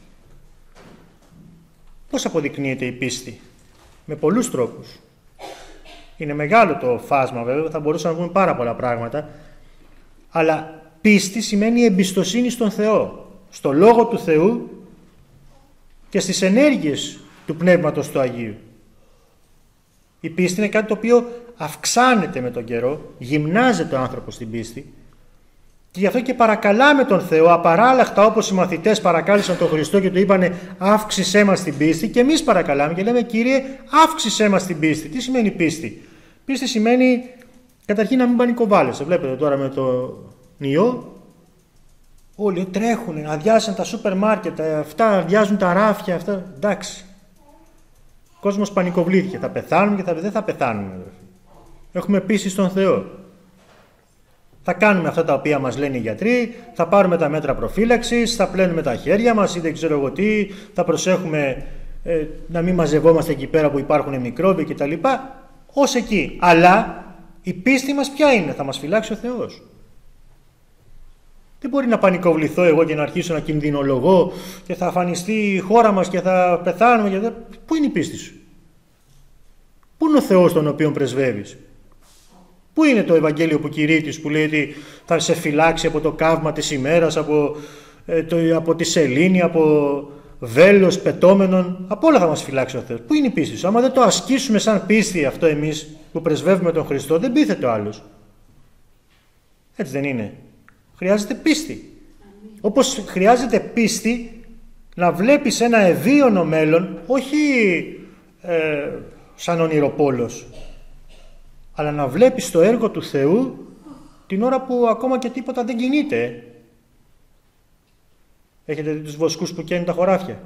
[SPEAKER 1] Πώς αποδεικνύεται η πίστη? Με πολλούς τρόπους. Είναι μεγάλο το φάσμα βέβαια, θα μπορούσαμε να πούμε πάρα πολλά πράγματα, αλλά πίστη σημαίνει εμπιστοσύνη στον Θεό, στο Λόγο του Θεού και στις ενέργειες του Πνεύματος του Αγίου. Η πίστη είναι κάτι το οποίο αυξάνεται με τον καιρό, γυμνάζεται ο άνθρωπος στην πίστη και γι' αυτό και παρακαλάμε τον Θεό απαράλλαχτα, όπως οι μαθητές παρακάλεσαν τον Χριστό και του είπανε αύξησέ μας την πίστη, και εμείς παρακαλάμε και λέμε Κύριε αύξησέ μας την πίστη. Τι σημαίνει πίστη? Πίστη σημαίνει καταρχήν να μην πανικοβάλλεσαι. Βλέπετε τώρα με το ιό όλοι τρέχουν, αδειάσαν τα σούπερ μάρκετ, αυτά αδειάζουν τα ράφια, αυτά. Εντάξει. Ο κόσμος πανικοβλήθηκε. Θα πεθάνουμε και θα... δεν θα πεθάνουμε. Έχουμε πίστη στον Θεό. Θα κάνουμε αυτά τα οποία μας λένε οι γιατροί, θα πάρουμε τα μέτρα προφύλαξης, θα πλένουμε τα χέρια μας ή δεν ξέρω εγώ τι, θα προσέχουμε ε, να μην μαζευόμαστε εκεί πέρα που υπάρχουν μικρόβια κτλ. Ως εκεί. Αλλά η πίστη μας ποια είναι? Θα μας φυλάξει ο Θεός. Δεν μπορεί να πανικοβληθώ εγώ και να αρχίσω να κινδυνολογώ και θα αφανιστεί η χώρα μας και θα πεθάνουμε. Και θα... Πού είναι η πίστη σου? Πού είναι ο Θεός τον οποίο πρεσβεύεις? Πού είναι το Ευαγγέλιο που κηρύττεις, που λέει ότι θα σε φυλάξει από το καύμα της ημέρας, από, ε, το, από τη σελήνη, από βέλος πετώμενων, από όλα θα μας φυλάξει ο Θεός. Πού είναι η πίστη σου? Άμα δεν το ασκήσουμε σαν πίστη αυτό εμείς που πρεσβεύουμε τον Χριστό, δεν πείθεται ο άλλος. Έτσι δεν είναι? Χρειάζεται πίστη. Όπως χρειάζεται πίστη να βλέπεις ένα ευίωνο μέλλον, όχι ε, σαν ονειροπόλος, αλλά να βλέπεις το έργο του Θεού την ώρα που ακόμα και τίποτα δεν κινείται. Έχετε δει τους βοσκούς που καίνουν τα χωράφια?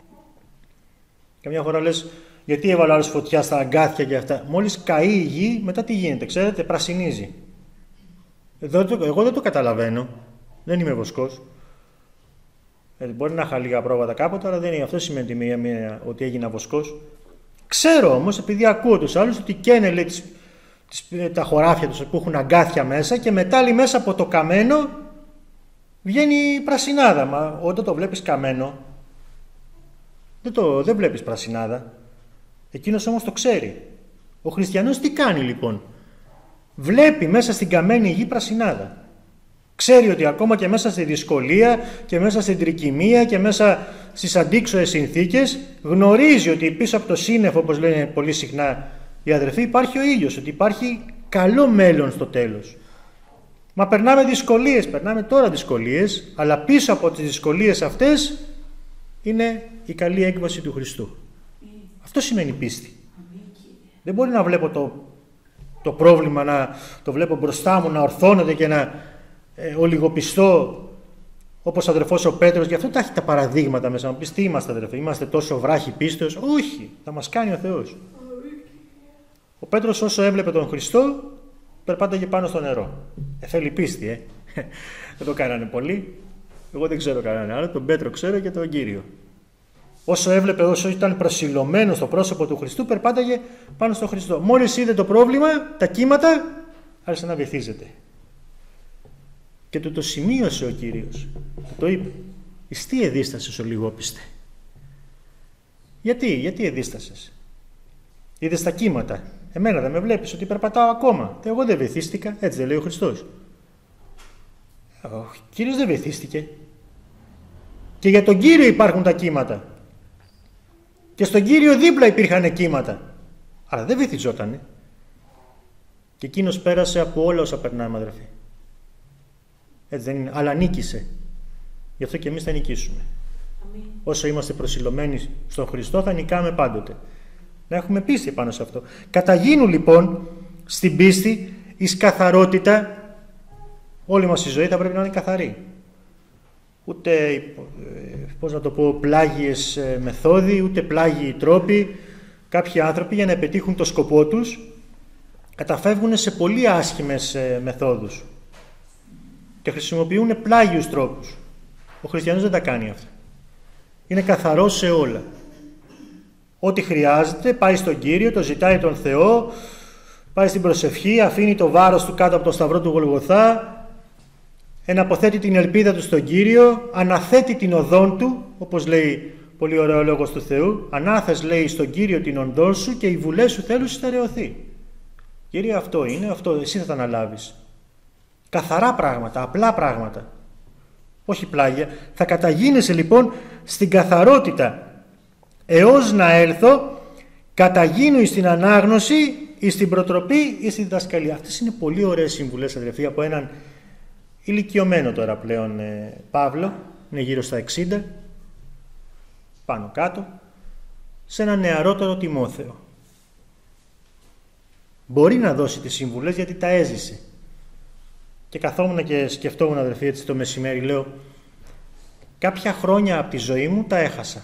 [SPEAKER 1] Καμιά φορά λες, γιατί έβαλε άλλος φωτιά στα αγκάθια και αυτά? Μόλις καεί η γη, μετά τι γίνεται? Ξέρετε, πρασινίζει. Εδώ, εγώ δεν το καταλαβαίνω. Δεν είμαι βοσκός. Ε, μπορεί να είχα λίγα πρόβατα κάποτε, αλλά δεν είναι. Αυτό σημαίνει μία, μία, ότι έγινα βοσκός. Ξέρω όμως, επειδή ακούω τους άλλους, ότι καίνε λέει, τις, τις, τα χωράφια τους που έχουν αγκάθια μέσα και μετά λέει, μέσα από το καμένο βγαίνει πρασινάδα. Μα όταν το βλέπεις καμένο, δεν, το, δεν βλέπεις πρασινάδα. Εκείνος όμως το ξέρει. Ο χριστιανός τι κάνει λοιπόν? Βλέπει μέσα στην καμένη γη πρασινάδα. Ξέρει ότι ακόμα και μέσα στη δυσκολία και μέσα στην τρικυμία και μέσα στις αντίξωες συνθήκες γνωρίζει ότι πίσω από το σύννεφο, όπως λένε πολύ συχνά οι αδερφοί, υπάρχει ο ήλιος, ότι υπάρχει καλό μέλλον στο τέλος. Μα περνάμε δυσκολίες, περνάμε τώρα δυσκολίες, αλλά πίσω από τις δυσκολίες αυτές είναι η καλή έκβαση του Χριστού. Αυτό σημαίνει πίστη. Δεν μπορεί να βλέπω το, το πρόβλημα, να το βλέπω μπροστά μου, να ορθώνεται και να ε, ολιγοπιστώ όπως ο αδερφός ο Πέτρος. Γι' αυτό τα έχει τα παραδείγματα μέσα. Να πεις τι είμαστε αδερφοί, είμαστε τόσο βράχοι πίστεως? Όχι, θα μας κάνει ο Θεός. Ο Πέτρος όσο έβλεπε τον Χριστό περπάταγε πάνω στο νερό. Ε, θέλει πίστη, ε. Δεν το κάνανε πολλοί. Εγώ δεν ξέρω κανέναν άλλο. Τον Πέτρο ξέρω και τον Κύριο. Όσο έβλεπε, όσο ήταν προσιλωμένο στο πρόσωπο του Χριστού, περπάταγε πάνω στο Χριστό. Μόλις είδε το πρόβλημα, τα κύματα, άρχισε να βυθίζεται. Και του το σημείωσε ο Κύριος. Του το είπε. Εις τι εδίστασες ο λιγόπιστε? Γιατί, γιατί εδίστασες? Είδες τα κύματα. Εμένα δεν με βλέπεις ότι περπατάω ακόμα? Εγώ δεν βυθίστηκα, έτσι δεν λέει ο Χριστός. Ο Κύριος δεν βυθίστηκε. Και για τον Κύριο υπάρχουν τα κύματα. Και στον Κύριο δίπλα υπήρχαν κύματα. Αλλά δεν βυθιζότανε. Και εκείνος πέρασε από όλα όσα περνάμε, αδερφοί. Έτσι δεν είναι? Αλλά νίκησε. Γι' αυτό και εμείς θα νικήσουμε. Αμήν. Όσο είμαστε προσιλωμένοι στον Χριστό θα νικάμε πάντοτε. Να έχουμε πίστη πάνω σε αυτό. Καταγίνουν λοιπόν στην πίστη εις καθαρότητα. Όλη μας η ζωή θα πρέπει να είναι καθαρή. Ούτε, πώς να το πω, πλάγιες μεθόδοι, ούτε πλάγιοι τρόποι. Κάποιοι άνθρωποι για να πετύχουν το σκοπό τους καταφεύγουν σε πολύ άσχημες μεθόδους και χρησιμοποιούν πλάγιους τρόπους. Ο χριστιανός δεν τα κάνει αυτά. Είναι καθαρός σε όλα. Ό,τι χρειάζεται πάει στον Κύριο, το ζητάει τον Θεό, πάει στην προσευχή, αφήνει το βάρος του κάτω από το σταυρό του Γολγοθά, εναποθέτει την ελπίδα του στον Κύριο, αναθέτει την οδόν του, όπως λέει πολύ ωραίο λόγος του Θεού, ανάθες λέει στον Κύριο την οδόν σου και οι βουλές σου θέλουν στερεωθεί. Κύριε, αυτό είναι, αυτό εσύ θα τα αναλάβεις. Καθαρά πράγματα, απλά πράγματα. Όχι πλάγια. Θα καταγίνεσαι λοιπόν στην καθαρότητα, έως να έλθω, καταγίνω στην ανάγνωση ή στην προτροπή ή στη διδασκαλία. Αυτές είναι πολύ ωραίες συμβουλές, αδερφοί, από έναν ηλικιωμένο τώρα πλέον ε, Παύλο, είναι γύρω στα εξήντα, πάνω κάτω, σε ένα νεαρότερο Τιμόθεο. Μπορεί να δώσει τις συμβουλές γιατί τα έζησε. Και καθόμουν και σκεφτόμουν, αδερφοί, έτσι το μεσημέρι, λέω, κάποια χρόνια από τη ζωή μου τα έχασα.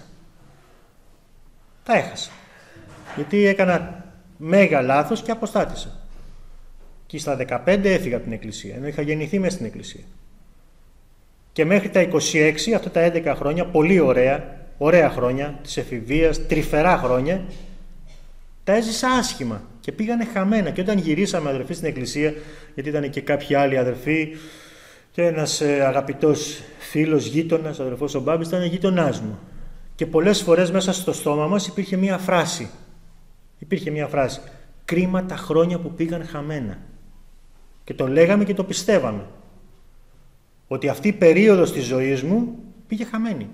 [SPEAKER 1] Τα έχασα. Γιατί έκανα μέγα λάθος και αποστάτησα. Και στα δεκαπέντε έφυγα από την Εκκλησία, ενώ είχα γεννηθεί μέσα στην Εκκλησία. Και μέχρι τα είκοσι έξι, αυτά τα έντεκα χρόνια, πολύ ωραία, ωραία χρόνια της εφηβείας, τρυφερά χρόνια, τα έζησα άσχημα και πήγανε χαμένα. Και όταν γυρίσαμε, αδερφοί, στην Εκκλησία, γιατί ήταν και κάποιοι άλλοι αδερφοί, και ένας ε, αγαπητός φίλος, γείτονας, ο αδερφός ο Μπάμπης, ήταν γείτονάς μου. Και πολλές φορές μέσα στο στόμα μας υπήρχε μία φράση. Υπήρχε μία φράση. Κρίμα τα χρόνια που πήγαν χαμένα. Και το λέγαμε και το πιστεύαμε. Ότι αυτή η περίοδος της ζωής μου πήγε χαμένη.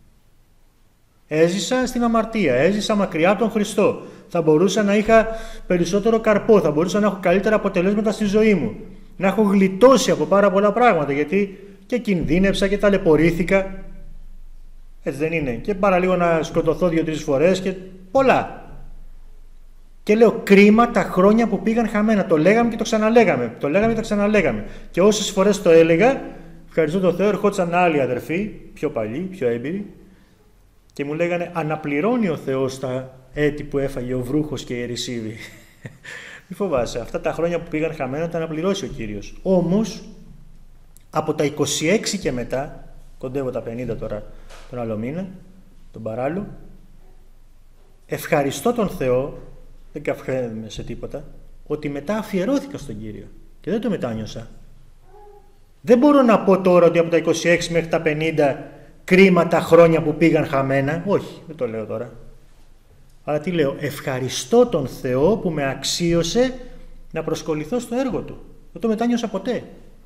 [SPEAKER 1] Έζησα στην αμαρτία, έζησα μακριά από τον Χριστό. Θα μπορούσα να είχα περισσότερο καρπό, θα μπορούσα να έχω καλύτερα αποτελέσματα στη ζωή μου. Να έχω γλιτώσει από πάρα πολλά πράγματα, γιατί και κινδύνεψα και ταλαιπωρήθηκα. Έτσι δεν είναι? Και παραλίγο να σκοτωθώ δύο-τρεις φορές και πολλά. Και λέω, κρίμα τα χρόνια που πήγαν χαμένα. Το λέγαμε και το ξαναλέγαμε. Το λέγαμε και το ξαναλέγαμε. Και όσες φορές το έλεγα, ευχαριστώ τον Θεό, ερχόντουσαν άλλοι αδερφοί, πιο παλιοί, πιο έμπειροι, και μου λέγανε, αναπληρώνει ο Θεός τα έτη που έφαγε ο βρούχος και η ερησίδη. Μη φοβάσαι, αυτά τα χρόνια που πήγαν χαμένα τα αναπληρώσει ο Κύριος. Όμως, από τα είκοσι έξι και μετά, κοντεύω τα πενήντα τώρα τον άλλο μήνα, τον παράλληλο, ευχαριστώ τον Θεό, δεν καυχαίνομαι σε τίποτα, ότι μετά αφιερώθηκα στον Κύριο και δεν το μετάνιωσα. Δεν μπορώ να πω τώρα ότι από τα είκοσι έξι μέχρι τα πενήντα κρίμα τα χρόνια που πήγαν χαμένα. Όχι, δεν το λέω τώρα. Αλλά τι λέω? Ευχαριστώ τον Θεό που με αξίωσε να προσκοληθώ στο έργο Του. Δεν το μετάνιωσα ποτέ.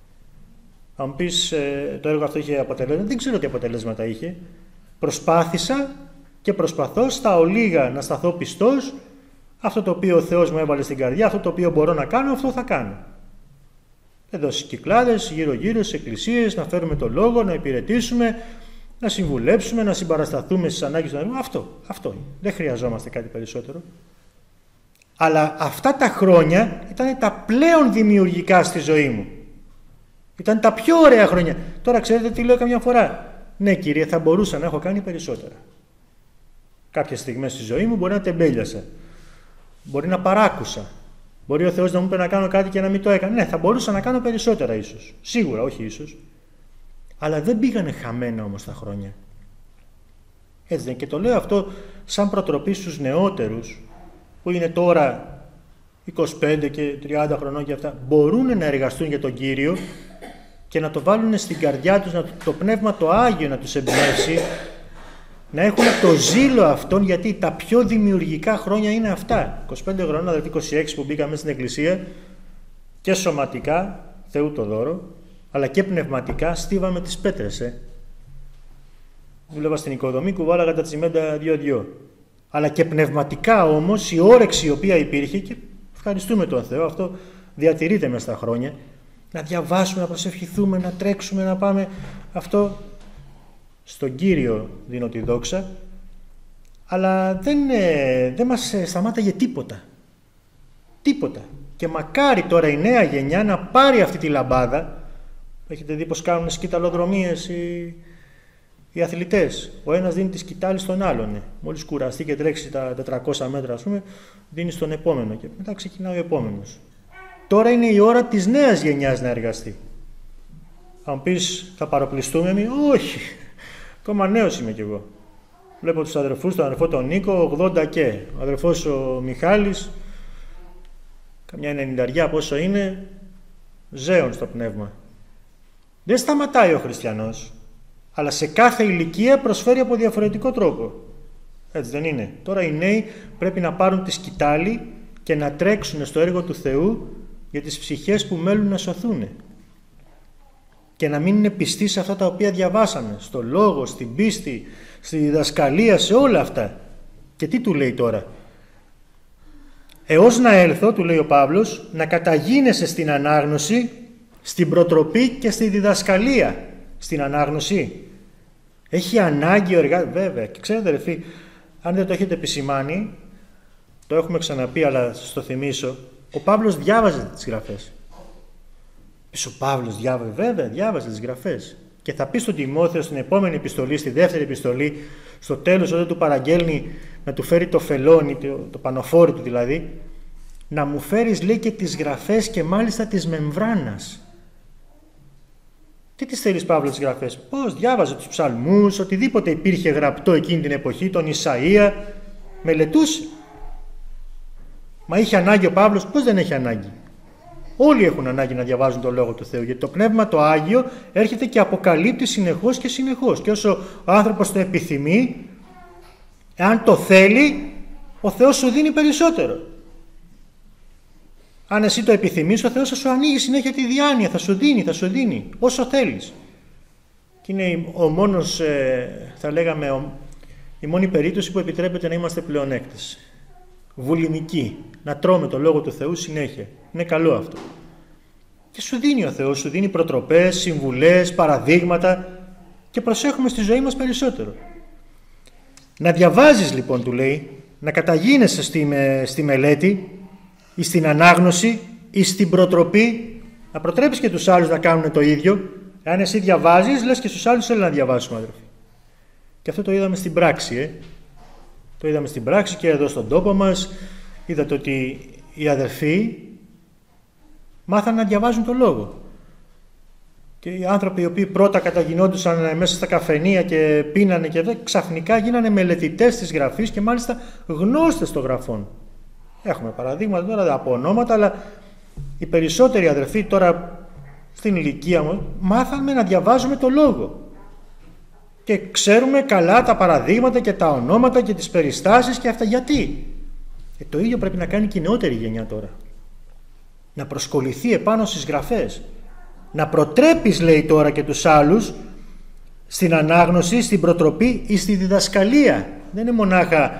[SPEAKER 1] Αν μου πεις ε, το έργο αυτό είχε αποτελέσματα, δεν ξέρω τι αποτελέσματα είχε. Προσπάθησα και προσπαθώ στα ολίγα να σταθώ πιστός. Αυτό το οποίο ο Θεός μου έβαλε στην καρδιά, αυτό το οποίο μπορώ να κάνω, αυτό θα κάνω. Εδώ στις κυκλάδες, γύρω-γύρω στις εκκλησίες, να φέρουμε το λόγο, να υπηρετήσουμε, να συμβουλέψουμε, να συμπαρασταθούμε στις ανάγκες του έργου. Αυτό, αυτό είναι. Δεν χρειαζόμαστε κάτι περισσότερο. Αλλά αυτά τα χρόνια ήταν τα πλέον δημιουργικά στη ζωή μου. Ήταν τα πιο ωραία χρόνια. Τώρα ξέρετε τι λέω καμιά φορά? Ναι, Κύριε, θα μπορούσα να έχω κάνει περισσότερα. Κάποιες στιγμές στη ζωή μου μπορεί να τεμπέλιασα. Μπορεί να παράκουσα. Μπορεί ο Θεός να μου είπε να κάνω κάτι και να μην το έκανα. Ναι, θα μπορούσα να κάνω περισσότερα ίσως. Σίγουρα, όχι ίσως. Αλλά δεν πήγανε χαμένα όμως τα χρόνια. Έτσι δεν? Και το λέω αυτό σαν προτροπή στους νεότερους, που είναι τώρα είκοσι πέντε και τριάντα χρονών και αυτά. Μπορούν να εργαστούν για τον Κύριο και να το βάλουν στην καρδιά τους, να το Πνεύμα το Άγιο να τους εμπνεύσει, να έχουν το ζήλο αυτόν, γιατί τα πιο δημιουργικά χρόνια είναι αυτά. είκοσι πέντε χρονών, δηλαδή είκοσι έξι που μπήκαμε στην Εκκλησία, και σωματικά, Θεού το δώρο, αλλά και πνευματικά στίβαμε τις πέτρες. Ε. Δούλευα στην οικοδομή, κουβάλαγα τα τσιμέντα δυο-δυο. Αλλά και πνευματικά όμως η όρεξη η οποία υπήρχε, και ευχαριστούμε τον Θεό, αυτό διατηρείται μέσα στα χρόνια, να διαβάσουμε, να προσευχηθούμε, να τρέξουμε, να πάμε. Αυτό στον Κύριο δίνω τη δόξα, αλλά δεν, δεν μας σταμάταγε τίποτα. Τίποτα. Και μακάρι τώρα η νέα γενιά να πάρει αυτή τη λαμπάδα. Έχετε δει πως κάνουν σκηταλοδρομίες οι, οι αθλητές. Ο ένας δίνει τη σκητάλη στον άλλον. Μόλις κουραστεί και τρέξει τα τετρακόσια μέτρα, ας πούμε, δίνει στον επόμενο και μετά ξεκινάει ο επόμενος. Τώρα είναι η ώρα της νέας γενιάς να εργαστεί. Αν πεις θα παροπλιστούμε εμείς, όχι. Ακόμα νέος είμαι κι εγώ. Βλέπω τους αδερφούς, τον αδερφό τον Νίκο, ογδόντα και. Ο αδερφός ο Μιχάλης, καμιά ενενηνταριά πόσο είναι, ζέων στο πνεύμα. Δεν σταματάει ο χριστιανός, αλλά σε κάθε ηλικία προσφέρει από διαφορετικό τρόπο. Έτσι δεν είναι? Τώρα οι νέοι πρέπει να πάρουν τη σκητάλη και να τρέξουν στο έργο του Θεού για τις ψυχές που μέλουν να σωθούν. Και να μην είναι πιστοί σε αυτά τα οποία διαβάσαμε, στο λόγο, στην πίστη, στη διδασκαλία, σε όλα αυτά. Και τι του λέει τώρα? Εώς να έλθω, του λέει ο Παύλος, να καταγίνεσαι στην ανάγνωση, στην προτροπή και στη διδασκαλία. Στην ανάγνωση. Έχει ανάγκη ο εργάτης, βέβαια. Και ξέρετε ρε φίλοι, αν δεν το έχετε επισημάνει, το έχουμε ξαναπεί αλλά σας το θυμίσω, ο Παύλος διάβαζε τις γραφές. Ο Παύλος διάβαζε, βέβαια, διάβαζε τις γραφές. Και θα πει στον Τιμόθεο στην επόμενη επιστολή, στη δεύτερη επιστολή, στο τέλος όταν του παραγγέλνει να του φέρει το φελόνι, το, το πανοφόρι του δηλαδή, να μου φέρεις, λέει, και τις γραφές και μάλιστα της μεμβράνας. Τι τις θέλεις, Παύλο, τις γραφές? Πώς? Διάβαζε τους ψαλμούς, οτιδήποτε υπήρχε γραπτό εκείνη την εποχή, τον Ισαΐα, μελετούσε. Μα είχε ανάγκη ο Παύλος? Πώς δεν έχει ανάγκη? Όλοι έχουν ανάγκη να διαβάζουν το Λόγο του Θεού, γιατί το Πνεύμα το Άγιο έρχεται και αποκαλύπτει συνεχώς και συνεχώς. Και όσο ο άνθρωπος το επιθυμεί, εάν το θέλει, ο Θεός σου δίνει περισσότερο. Αν εσύ το επιθυμείς, ο Θεός θα σου ανοίγει συνέχεια τη διάνοια, θα σου δίνει, θα σου δίνει, όσο θέλεις. Και είναι ο μόνος, θα λέγαμε, η μόνη περίπτωση που επιτρέπεται να είμαστε πλεονέκτες. Βουλημικοί, να τρώμε το Λόγο του Θεού συνέχεια. Είναι καλό αυτό. Και σου δίνει ο Θεός, σου δίνει προτροπές, συμβουλές, παραδείγματα και προσέχουμε στη ζωή μας περισσότερο. Να διαβάζεις λοιπόν, του λέει, να καταγίνεσαι στη, με, στη μελέτη ή στην ανάγνωση ή στην προτροπή, να προτρέπεις και τους άλλους να κάνουν το ίδιο. Αν εσύ διαβάζεις, λες και στους άλλους θέλει να διαβάσουμε, αδερφοί. Και αυτό το είδαμε στην πράξη, ε. Το είδαμε στην πράξη και εδώ στον τόπο μας. Είδατε ότι οι αδερφοί μάθαν να διαβάζουν το Λόγο. Και οι άνθρωποι οι οποίοι πρώτα καταγινόντουσαν μέσα στα καφενεία και πίνανε και εδώ, ξαφνικά γίνανε μελετητές της Γραφής και μάλιστα γνώστες των Γραφών. Έχουμε παραδείγματα τώρα από ονόματα, αλλά οι περισσότεροι αδερφοί τώρα στην ηλικία μου μάθαμε να διαβάζουμε το Λόγο. Και ξέρουμε καλά τα παραδείγματα και τα ονόματα και τις περιστάσεις και αυτά. Γιατί? Ε, το ίδιο πρέπει να κάνει και η νεότερη γενιά τώρα. Να προσκοληθεί επάνω στις γραφές. Να προτρέπεις, λέει τώρα, και τους άλλους στην ανάγνωση, στην προτροπή ή στη διδασκαλία. Δεν είναι μονάχα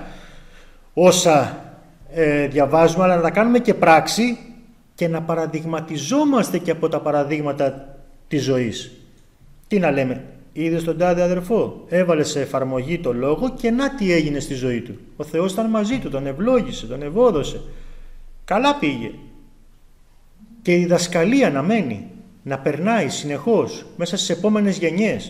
[SPEAKER 1] όσα ε, διαβάζουμε, αλλά να τα κάνουμε και πράξη και να παραδειγματιζόμαστε και από τα παραδείγματα της ζωής. Τι να λέμε? Είδες τον τάδε αδερφό, έβαλε σε εφαρμογή το Λόγο και να τι έγινε στη ζωή του. Ο Θεός ήταν μαζί του, τον ευλόγησε, τον ευόδωσε. Καλά πήγε. Και η διδασκαλία να μένει, να περνάει συνεχώς μέσα στις επόμενες γενιές.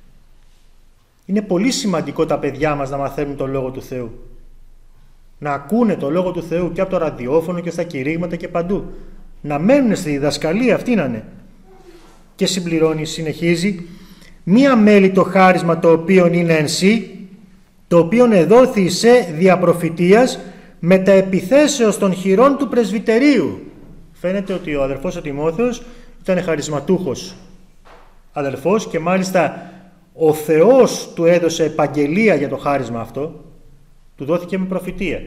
[SPEAKER 1] Είναι πολύ σημαντικό τα παιδιά μας να μαθαίνουν το Λόγο του Θεού. Να ακούνε το Λόγο του Θεού και από το ραδιόφωνο και στα κηρύγματα και παντού. Να μένουν στη διδασκαλία, αυτή να είναι. Και συμπληρώνει, συνεχίζει. Μία μέλη το χάρισμα το οποίο είναι εν σύ, το οποίο εδόθη σε διαπροφητείας με τα επιθέσεως των χειρών του πρεσβυτερίου. Φαίνεται ότι ο αδελφός ο Τιμόθεος ήταν χαρισματούχος αδελφός και μάλιστα ο Θεός του έδωσε επαγγελία για το χάρισμα αυτό, του δόθηκε με προφητεία.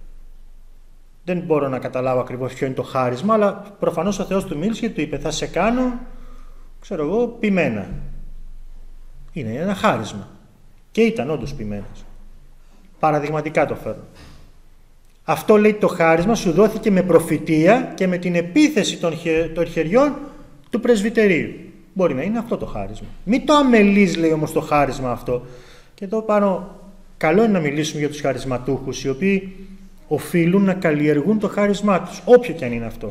[SPEAKER 1] Δεν μπορώ να καταλάβω ακριβώς ποιο είναι το χάρισμα, αλλά προφανώς ο Θεός του μίλησε και του είπε, θα σε κάνω, ξέρω εγώ, ποιμένα. Είναι ένα χάρισμα. Και ήταν όντως ποιμένος. Παραδειγματικά το φέρνω. Αυτό, λέει, το χάρισμα σου δόθηκε με προφητεία και με την επίθεση των, χε, των χεριών του πρεσβυτερίου. Μπορεί να είναι αυτό το χάρισμα. Μην το αμελείς, λέει, όμως το χάρισμα αυτό. Και εδώ πάνω καλό είναι να μιλήσουμε για τους χαρισματούχους, οι οποίοι οφείλουν να καλλιεργούν το χάρισμά τους, όποιο και αν είναι αυτό.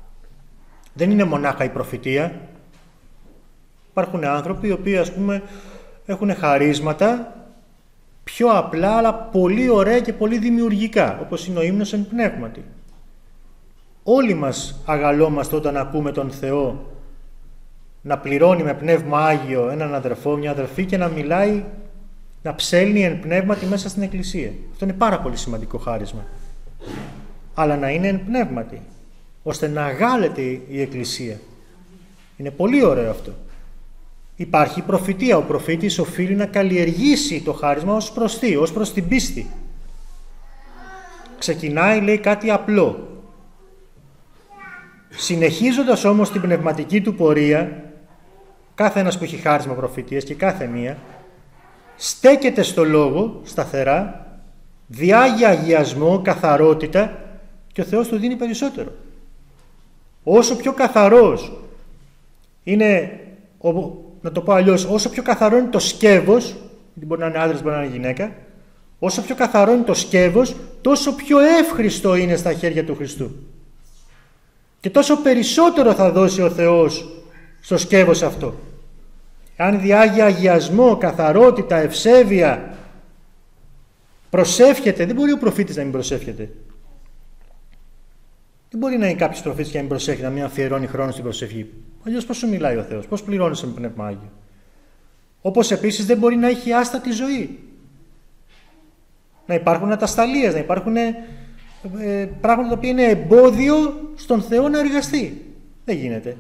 [SPEAKER 1] Δεν είναι μονάχα η προφητεία. Υπάρχουν άνθρωποι οι οποίοι, ας πούμε, έχουν χαρίσματα πιο απλά αλλά πολύ ωραία και πολύ δημιουργικά, όπως είναι ο ύμνος εν πνεύματι. Όλοι μας αγαλόμαστε όταν ακούμε τον Θεό να πληρώνει με πνεύμα Άγιο έναν αδερφό, μια αδερφή και να μιλάει, να ψέλνει εν πνεύματι μέσα στην εκκλησία. Αυτό είναι πάρα πολύ σημαντικό χάρισμα. Αλλά να είναι εν πνεύματι, ώστε να αγάλεται η εκκλησία. Είναι πολύ ωραίο αυτό. υπάρχει προφητεία. Ο προφήτης οφείλει να καλλιεργήσει το χάρισμα ως προς τι, ως προς την πίστη. Ξεκινάει, λέει, κάτι απλό. Συνεχίζοντας όμως την πνευματική του πορεία, κάθε ένας που έχει χάρισμα προφητείας και κάθε μία, στέκεται στο λόγο σταθερά, διάγει αγιασμό, καθαρότητα και ο Θεός του δίνει περισσότερο. Όσο πιο καθαρός είναι, να το πω αλλιώς, όσο πιο καθαρό είναι το σκεύος, γιατί μπορεί να είναι άντρας, μπορεί να είναι γυναίκα, όσο πιο καθαρό είναι το σκεύος, τόσο πιο εύχριστο είναι στα χέρια του Χριστού. Και τόσο περισσότερο θα δώσει ο Θεός στο σκεύος αυτό. Αν διάγει αγιασμό, καθαρότητα, ευσέβεια, προσεύχεται, δεν μπορεί ο προφήτης να μην προσεύχεται. Δεν μπορεί να είναι κάποιος προφήτης και να μην προσέχει, να μην αφιερώνει χρόνο στην προσευχή. Αλλιώς πώς σου μιλάει ο Θεός, πώς πληρώνεσαι με Πνεύμα Άγιο. Όπως επίσης δεν μπορεί να έχει άστατη ζωή. Να υπάρχουν ατασταλίες, να υπάρχουν ε, πράγματα τα οποία είναι εμπόδιο στον Θεό να εργαστεί. Δεν γίνεται.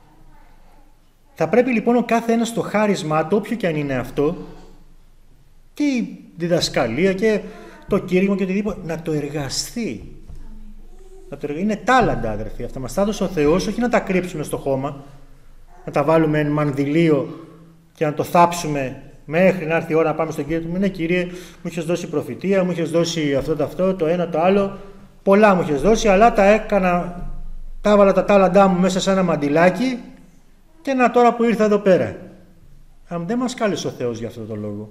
[SPEAKER 1] Θα πρέπει λοιπόν ο κάθε ένας το χάρισμά του, όποιο και αν είναι αυτό, και η διδασκαλία και το κήρυγμα και οτιδήποτε, να το εργαστεί. Να το εργαστεί. Είναι τάλαντα, αδερφοί. Αυτά μας τα έδωσε ο Θεός, όχι να τα κρύψουμε στο χώμα, να τα βάλουμε εν μανδυλίο και να το θάψουμε μέχρι να έρθει η ώρα να πάμε στον Κύριο του. Ναι, Κύριε, μου είχες δώσει προφητεία, μου είχες δώσει αυτό το αυτό, το ένα το άλλο. Πολλά μου είχες δώσει, αλλά τα έκανα, τα έβαλα τα τάλαντά μου μέσα σε ένα μαντιλάκι και να τώρα που ήρθα εδώ πέρα. Αν δεν μας κάλεσε ο Θεός για αυτό το λόγο.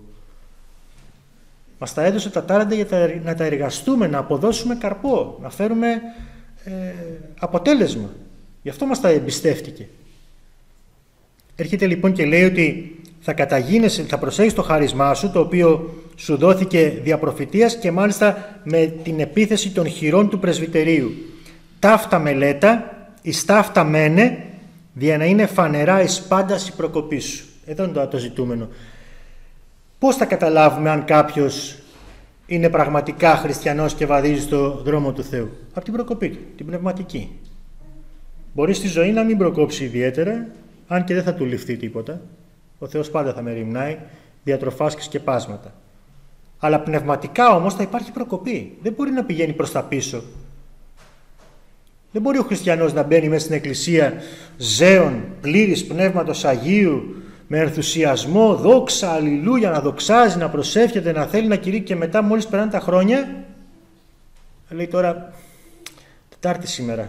[SPEAKER 1] Μας τα έδωσε τα τάλαντα για να τα εργαστούμε, να αποδώσουμε καρπό, να φέρουμε ε, αποτέλεσμα. Γι' αυτό μας τα εμπιστεύτηκε. Έρχεται λοιπόν και λέει ότι θα καταγίνεσαι, θα προσέχεις το χάρισμά σου, το οποίο σου δόθηκε δια προφητείας και μάλιστα με την επίθεση των χειρών του πρεσβυτερίου. Ταύτα μελέτα, εις ταύτα μένε, δια να είναι φανερά εις πάντας η προκοπή σου. Εδώ είναι το ζητούμενο. Πώς θα καταλάβουμε αν κάποιος είναι πραγματικά χριστιανός και βαδίζει στο δρόμο του Θεού? Από την προκοπή του, την πνευματική. Μπορεί στη ζωή να μην προκόψει ιδιαίτερα, αν και δεν θα του ληφθεί τίποτα. Ο Θεός πάντα θα μεριμνάει, διατροφάς και σκεπάσματα. Αλλά πνευματικά όμως θα υπάρχει προκοπή. Δεν μπορεί να πηγαίνει προς τα πίσω. Δεν μπορεί ο χριστιανός να μπαίνει μέσα στην εκκλησία ζέων, πλήρης πνεύματος Αγίου, με ενθουσιασμό, δόξα, αλληλούια, να δοξάζει, να προσεύχεται, να θέλει να κηρύξει και μετά μόλις περνάνε τα χρόνια, λέει τώρα, Τετάρτη σήμερα,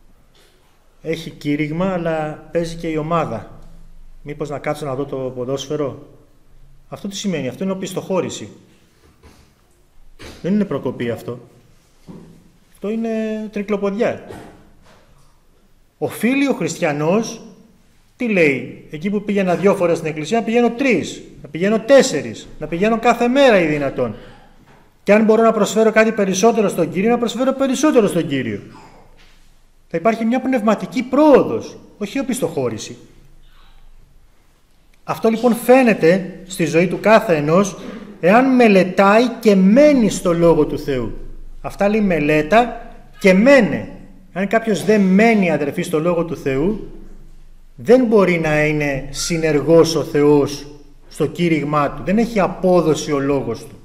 [SPEAKER 1] έχει κήρυγμα αλλά παίζει και η ομάδα. Μήπως να κάτσω να δω το ποδόσφαιρο? Αυτό τι σημαίνει? Αυτό είναι οπισθοχώρηση. Δεν είναι προκοπή αυτό. Αυτό είναι τρικλοποδιά. Οφείλει ο χριστιανός, τι λέει, εκεί που πήγαινα δυο φορές στην εκκλησία, να πηγαίνω τρεις, να πηγαίνω τέσσερις, να πηγαίνω κάθε μέρα ή δυνατόν. Και αν μπορώ να προσφέρω κάτι περισσότερο στον Κύριο, να προσφέρω περισσότερο στον Κύριο. Θα υπάρχει μια πνευματική πρόοδος, όχι οπισθοχώρηση. Αυτό λοιπόν φαίνεται στη ζωή του κάθε ενός, εάν μελετάει και μένει στο Λόγο του Θεού. Αυτά λέει μελέτα και μένε. Αν κάποιος δεν μένει, αδερφοί, στο Λόγο του Θεού, δεν μπορεί να είναι συνεργός ο Θεός στο κήρυγμά του. Δεν έχει απόδοση ο λόγος του.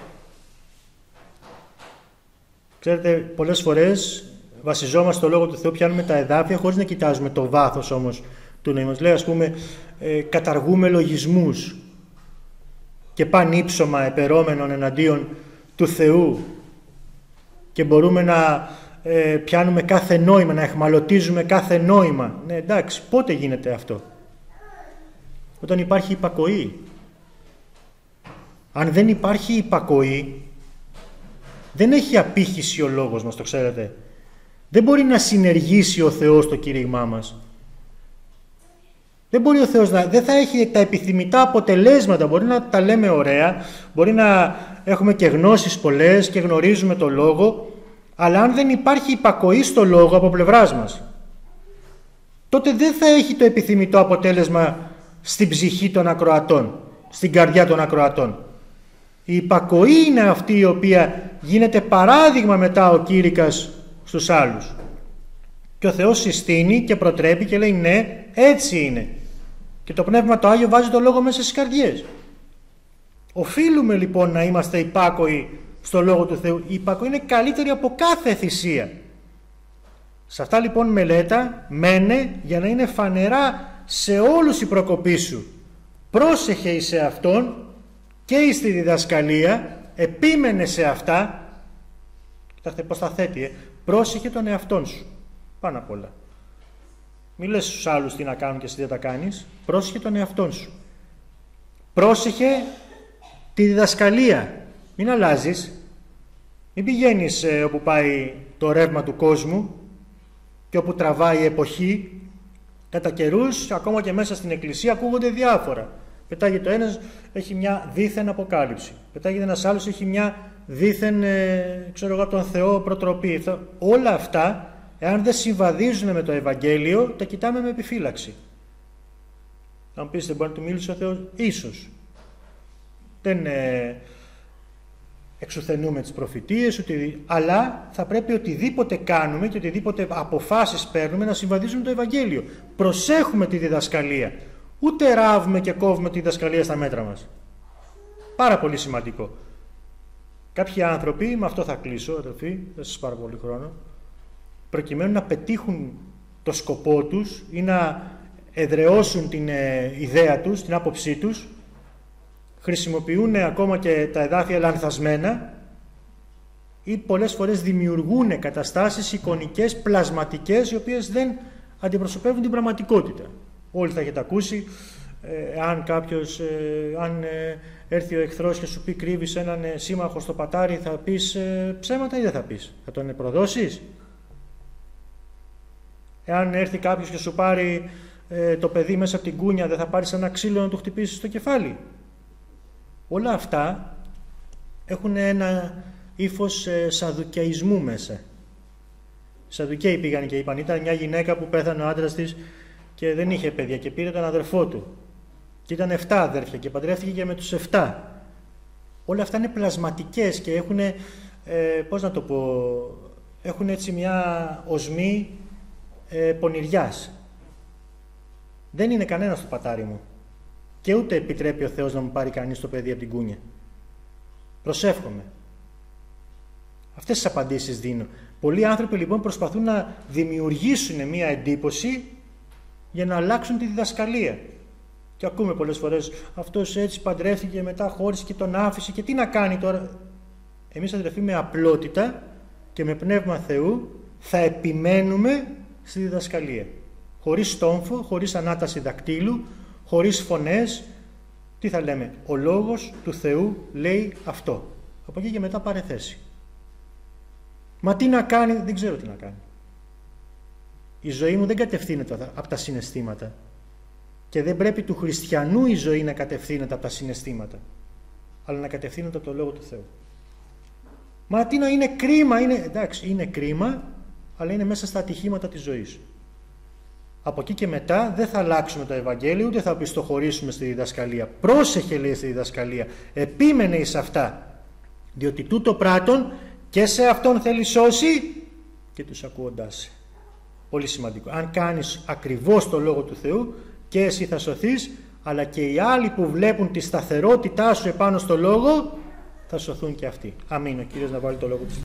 [SPEAKER 1] Ξέρετε, πολλές φορές βασιζόμαστε στο Λόγο του Θεού, πιάνουμε τα εδάφια χωρίς να κοιτάζουμε το βάθος όμως του νοήματος. Λέει, ας πούμε, ε, καταργούμε λογισμούς και πανύψωμα επερόμενων εναντίον του Θεού και μπορούμε να ε, πιάνουμε κάθε νόημα, να εχμαλωτίζουμε κάθε νόημα. Ναι, εντάξει, πότε γίνεται αυτό? Όταν υπάρχει υπακοή. Αν δεν υπάρχει υπακοή, δεν έχει απήχηση ο λόγος μας, το ξέρετε. Δεν μπορεί να συνεργήσει ο Θεός το κήρυγμά μας. Δεν μπορεί ο Θεός να, δεν θα έχει τα επιθυμητά αποτελέσματα. Μπορεί να τα λέμε ωραία, μπορεί να έχουμε και γνώσεις πολλές και γνωρίζουμε το λόγο, αλλά αν δεν υπάρχει υπακοή στο λόγο από πλευράς μας, τότε δεν θα έχει το επιθυμητό αποτέλεσμα στην ψυχή των ακροατών, στην καρδιά των ακροατών. Η υπακοή είναι αυτή η οποία γίνεται παράδειγμα μετά ο κήρυκας στους άλλους. Και ο Θεός συστήνει και προτρέπει και λέει ναι, έτσι είναι. Και το Πνεύμα το Άγιο βάζει το Λόγο μέσα στις καρδιές. Οφείλουμε λοιπόν να είμαστε υπάκοοι στο Λόγο του Θεού. Η υπακοή είναι καλύτερη από κάθε θυσία. Σε αυτά λοιπόν μελέτα, μένε για να είναι φανερά σε όλους η προκοπή σου. Πρόσεχε εις σε αυτόν και εις τη διδασκαλία, επίμενε σε αυτά. Κοιτάξτε πώς τα θέτει, ε. Πρόσεχε τον εαυτόν σου, πάνω απ' όλα. Μη λες στους άλλους τι να κάνουν και εσύ δεν τα κάνεις. Πρόσεχε τον εαυτόν σου. Πρόσεχε τη διδασκαλία. Μην αλλάζεις. Μην πηγαίνεις ε, όπου πάει το ρεύμα του κόσμου και όπου τραβάει η εποχή. Κατά καιρούς, ακόμα και μέσα στην εκκλησία, ακούγονται διάφορα. Πετάγεται το ένας, έχει μια δίθεν αποκάλυψη. Πετάγεται ένας άλλος, έχει μια δίθεν, ε, ξέρω εγώ, από τον Θεό προτροπή. Όλα αυτά, εάν δεν συμβαδίζουν με το Ευαγγέλιο, τα κοιτάμε με επιφύλαξη. Θα μου πεις, δεν μπορεί να του μίλησε ο Θεός? Ίσως. Δεν ε, εξουθενούμε τις προφητείες, ούτε, αλλά θα πρέπει οτιδήποτε κάνουμε και οτιδήποτε αποφάσεις παίρνουμε να συμβαδίζουν με το Ευαγγέλιο. Προσέχουμε τη διδασκαλία. Ούτε ράβουμε και κόβουμε τη διδασκαλία στα μέτρα μας. Πάρα πολύ σημαντικό. Κάποιοι άνθρωποι, με αυτό θα κλείσω, αδελφοί, δεν σας πάρω πολύ χρόνο, προκειμένου να πετύχουν το σκοπό τους ή να εδραιώσουν την ε, ιδέα τους, την άποψή τους, χρησιμοποιούν ακόμα και τα εδάφια λανθασμένα ή πολλές φορές δημιουργούν καταστάσεις εικονικές, πλασματικές, οι οποίες δεν αντιπροσωπεύουν την πραγματικότητα. Όλοι θα έχετε ακούσει, ε, αν κάποιος, ε, αν ε, έρθει ο εχθρός και σου πει κρύβεις έναν ε, σύμμαχο στο πατάρι, θα πεις ε, ψέματα ή δεν θα πεις? Θα τον προδώσεις? Εάν έρθει κάποιος και σου πάρει ε, το παιδί μέσα από την κούνια, δεν θα πάρεις ένα ξύλο να του χτυπήσεις στο κεφάλι? Όλα αυτά έχουν ένα ύφος ε, σαδουκαιισμού μέσα. Σαδουκαίοι πήγαν και είπαν, ήταν μια γυναίκα που πέθανε ο άντρας της και δεν είχε παιδιά και πήρε τον αδερφό του. Και ήταν εφτά αδέρφια και παντρεύτηκε και με τους εφτά. Όλα αυτά είναι πλασματικές και έχουν, ε, πώς να το πω, έχουν έτσι μια οσμή ε, πονηριάς. Δεν είναι κανένα στο πατάρι μου. Και ούτε επιτρέπει ο Θεός να μου πάρει κανείς το παιδί από την κούνια. Προσεύχομαι. Αυτές τις απαντήσεις δίνω. Πολλοί άνθρωποι λοιπόν προσπαθούν να δημιουργήσουν μία εντύπωση για να αλλάξουν τη διδασκαλία. Και ακούμε πολλές φορές, αυτός έτσι παντρεύτηκε, μετά χώρισε και τον άφησε και τι να κάνει τώρα? Εμείς, αδελφοί, με απλότητα και με πνεύμα Θεού θα επιμένουμε στη διδασκαλία. Χωρίς στόμφο, χωρίς ανάταση δακτύλου, χωρίς φωνές. Τι θα λέμε? Ο λόγος του Θεού λέει αυτό. Από εκεί και μετά πάρε θέση. Μα τι να κάνει? Δεν ξέρω τι να κάνει. Η ζωή μου δεν κατευθύνεται από τα συναισθήματα. Και δεν πρέπει του χριστιανού η ζωή να κατευθύνεται από τα συναισθήματα, αλλά να κατευθύνεται από το Λόγο του Θεού. Μα τι να είναι κρίμα? Είναι, εντάξει, είναι κρίμα, αλλά είναι μέσα στα ατυχήματα της ζωής. Από εκεί και μετά δεν θα αλλάξουμε το Ευαγγέλιο, ούτε θα οπισθοχωρήσουμε στη διδασκαλία. Πρόσεχε, λέει, στη διδασκαλία. Επίμενε εις αυτά. Διότι τούτο πράττον και σε αυτόν θέλει σώσει και τους ακούοντάς. Πολύ σημαντικό. Αν κάνεις ακριβώς το Λόγο του Θεού, και εσύ θα σωθείς, αλλά και οι άλλοι που βλέπουν τη σταθερότητά σου επάνω στο Λόγο θα σωθούν και αυτοί. Αμήν. Ο Κύριος να βάλει το Λόγο του.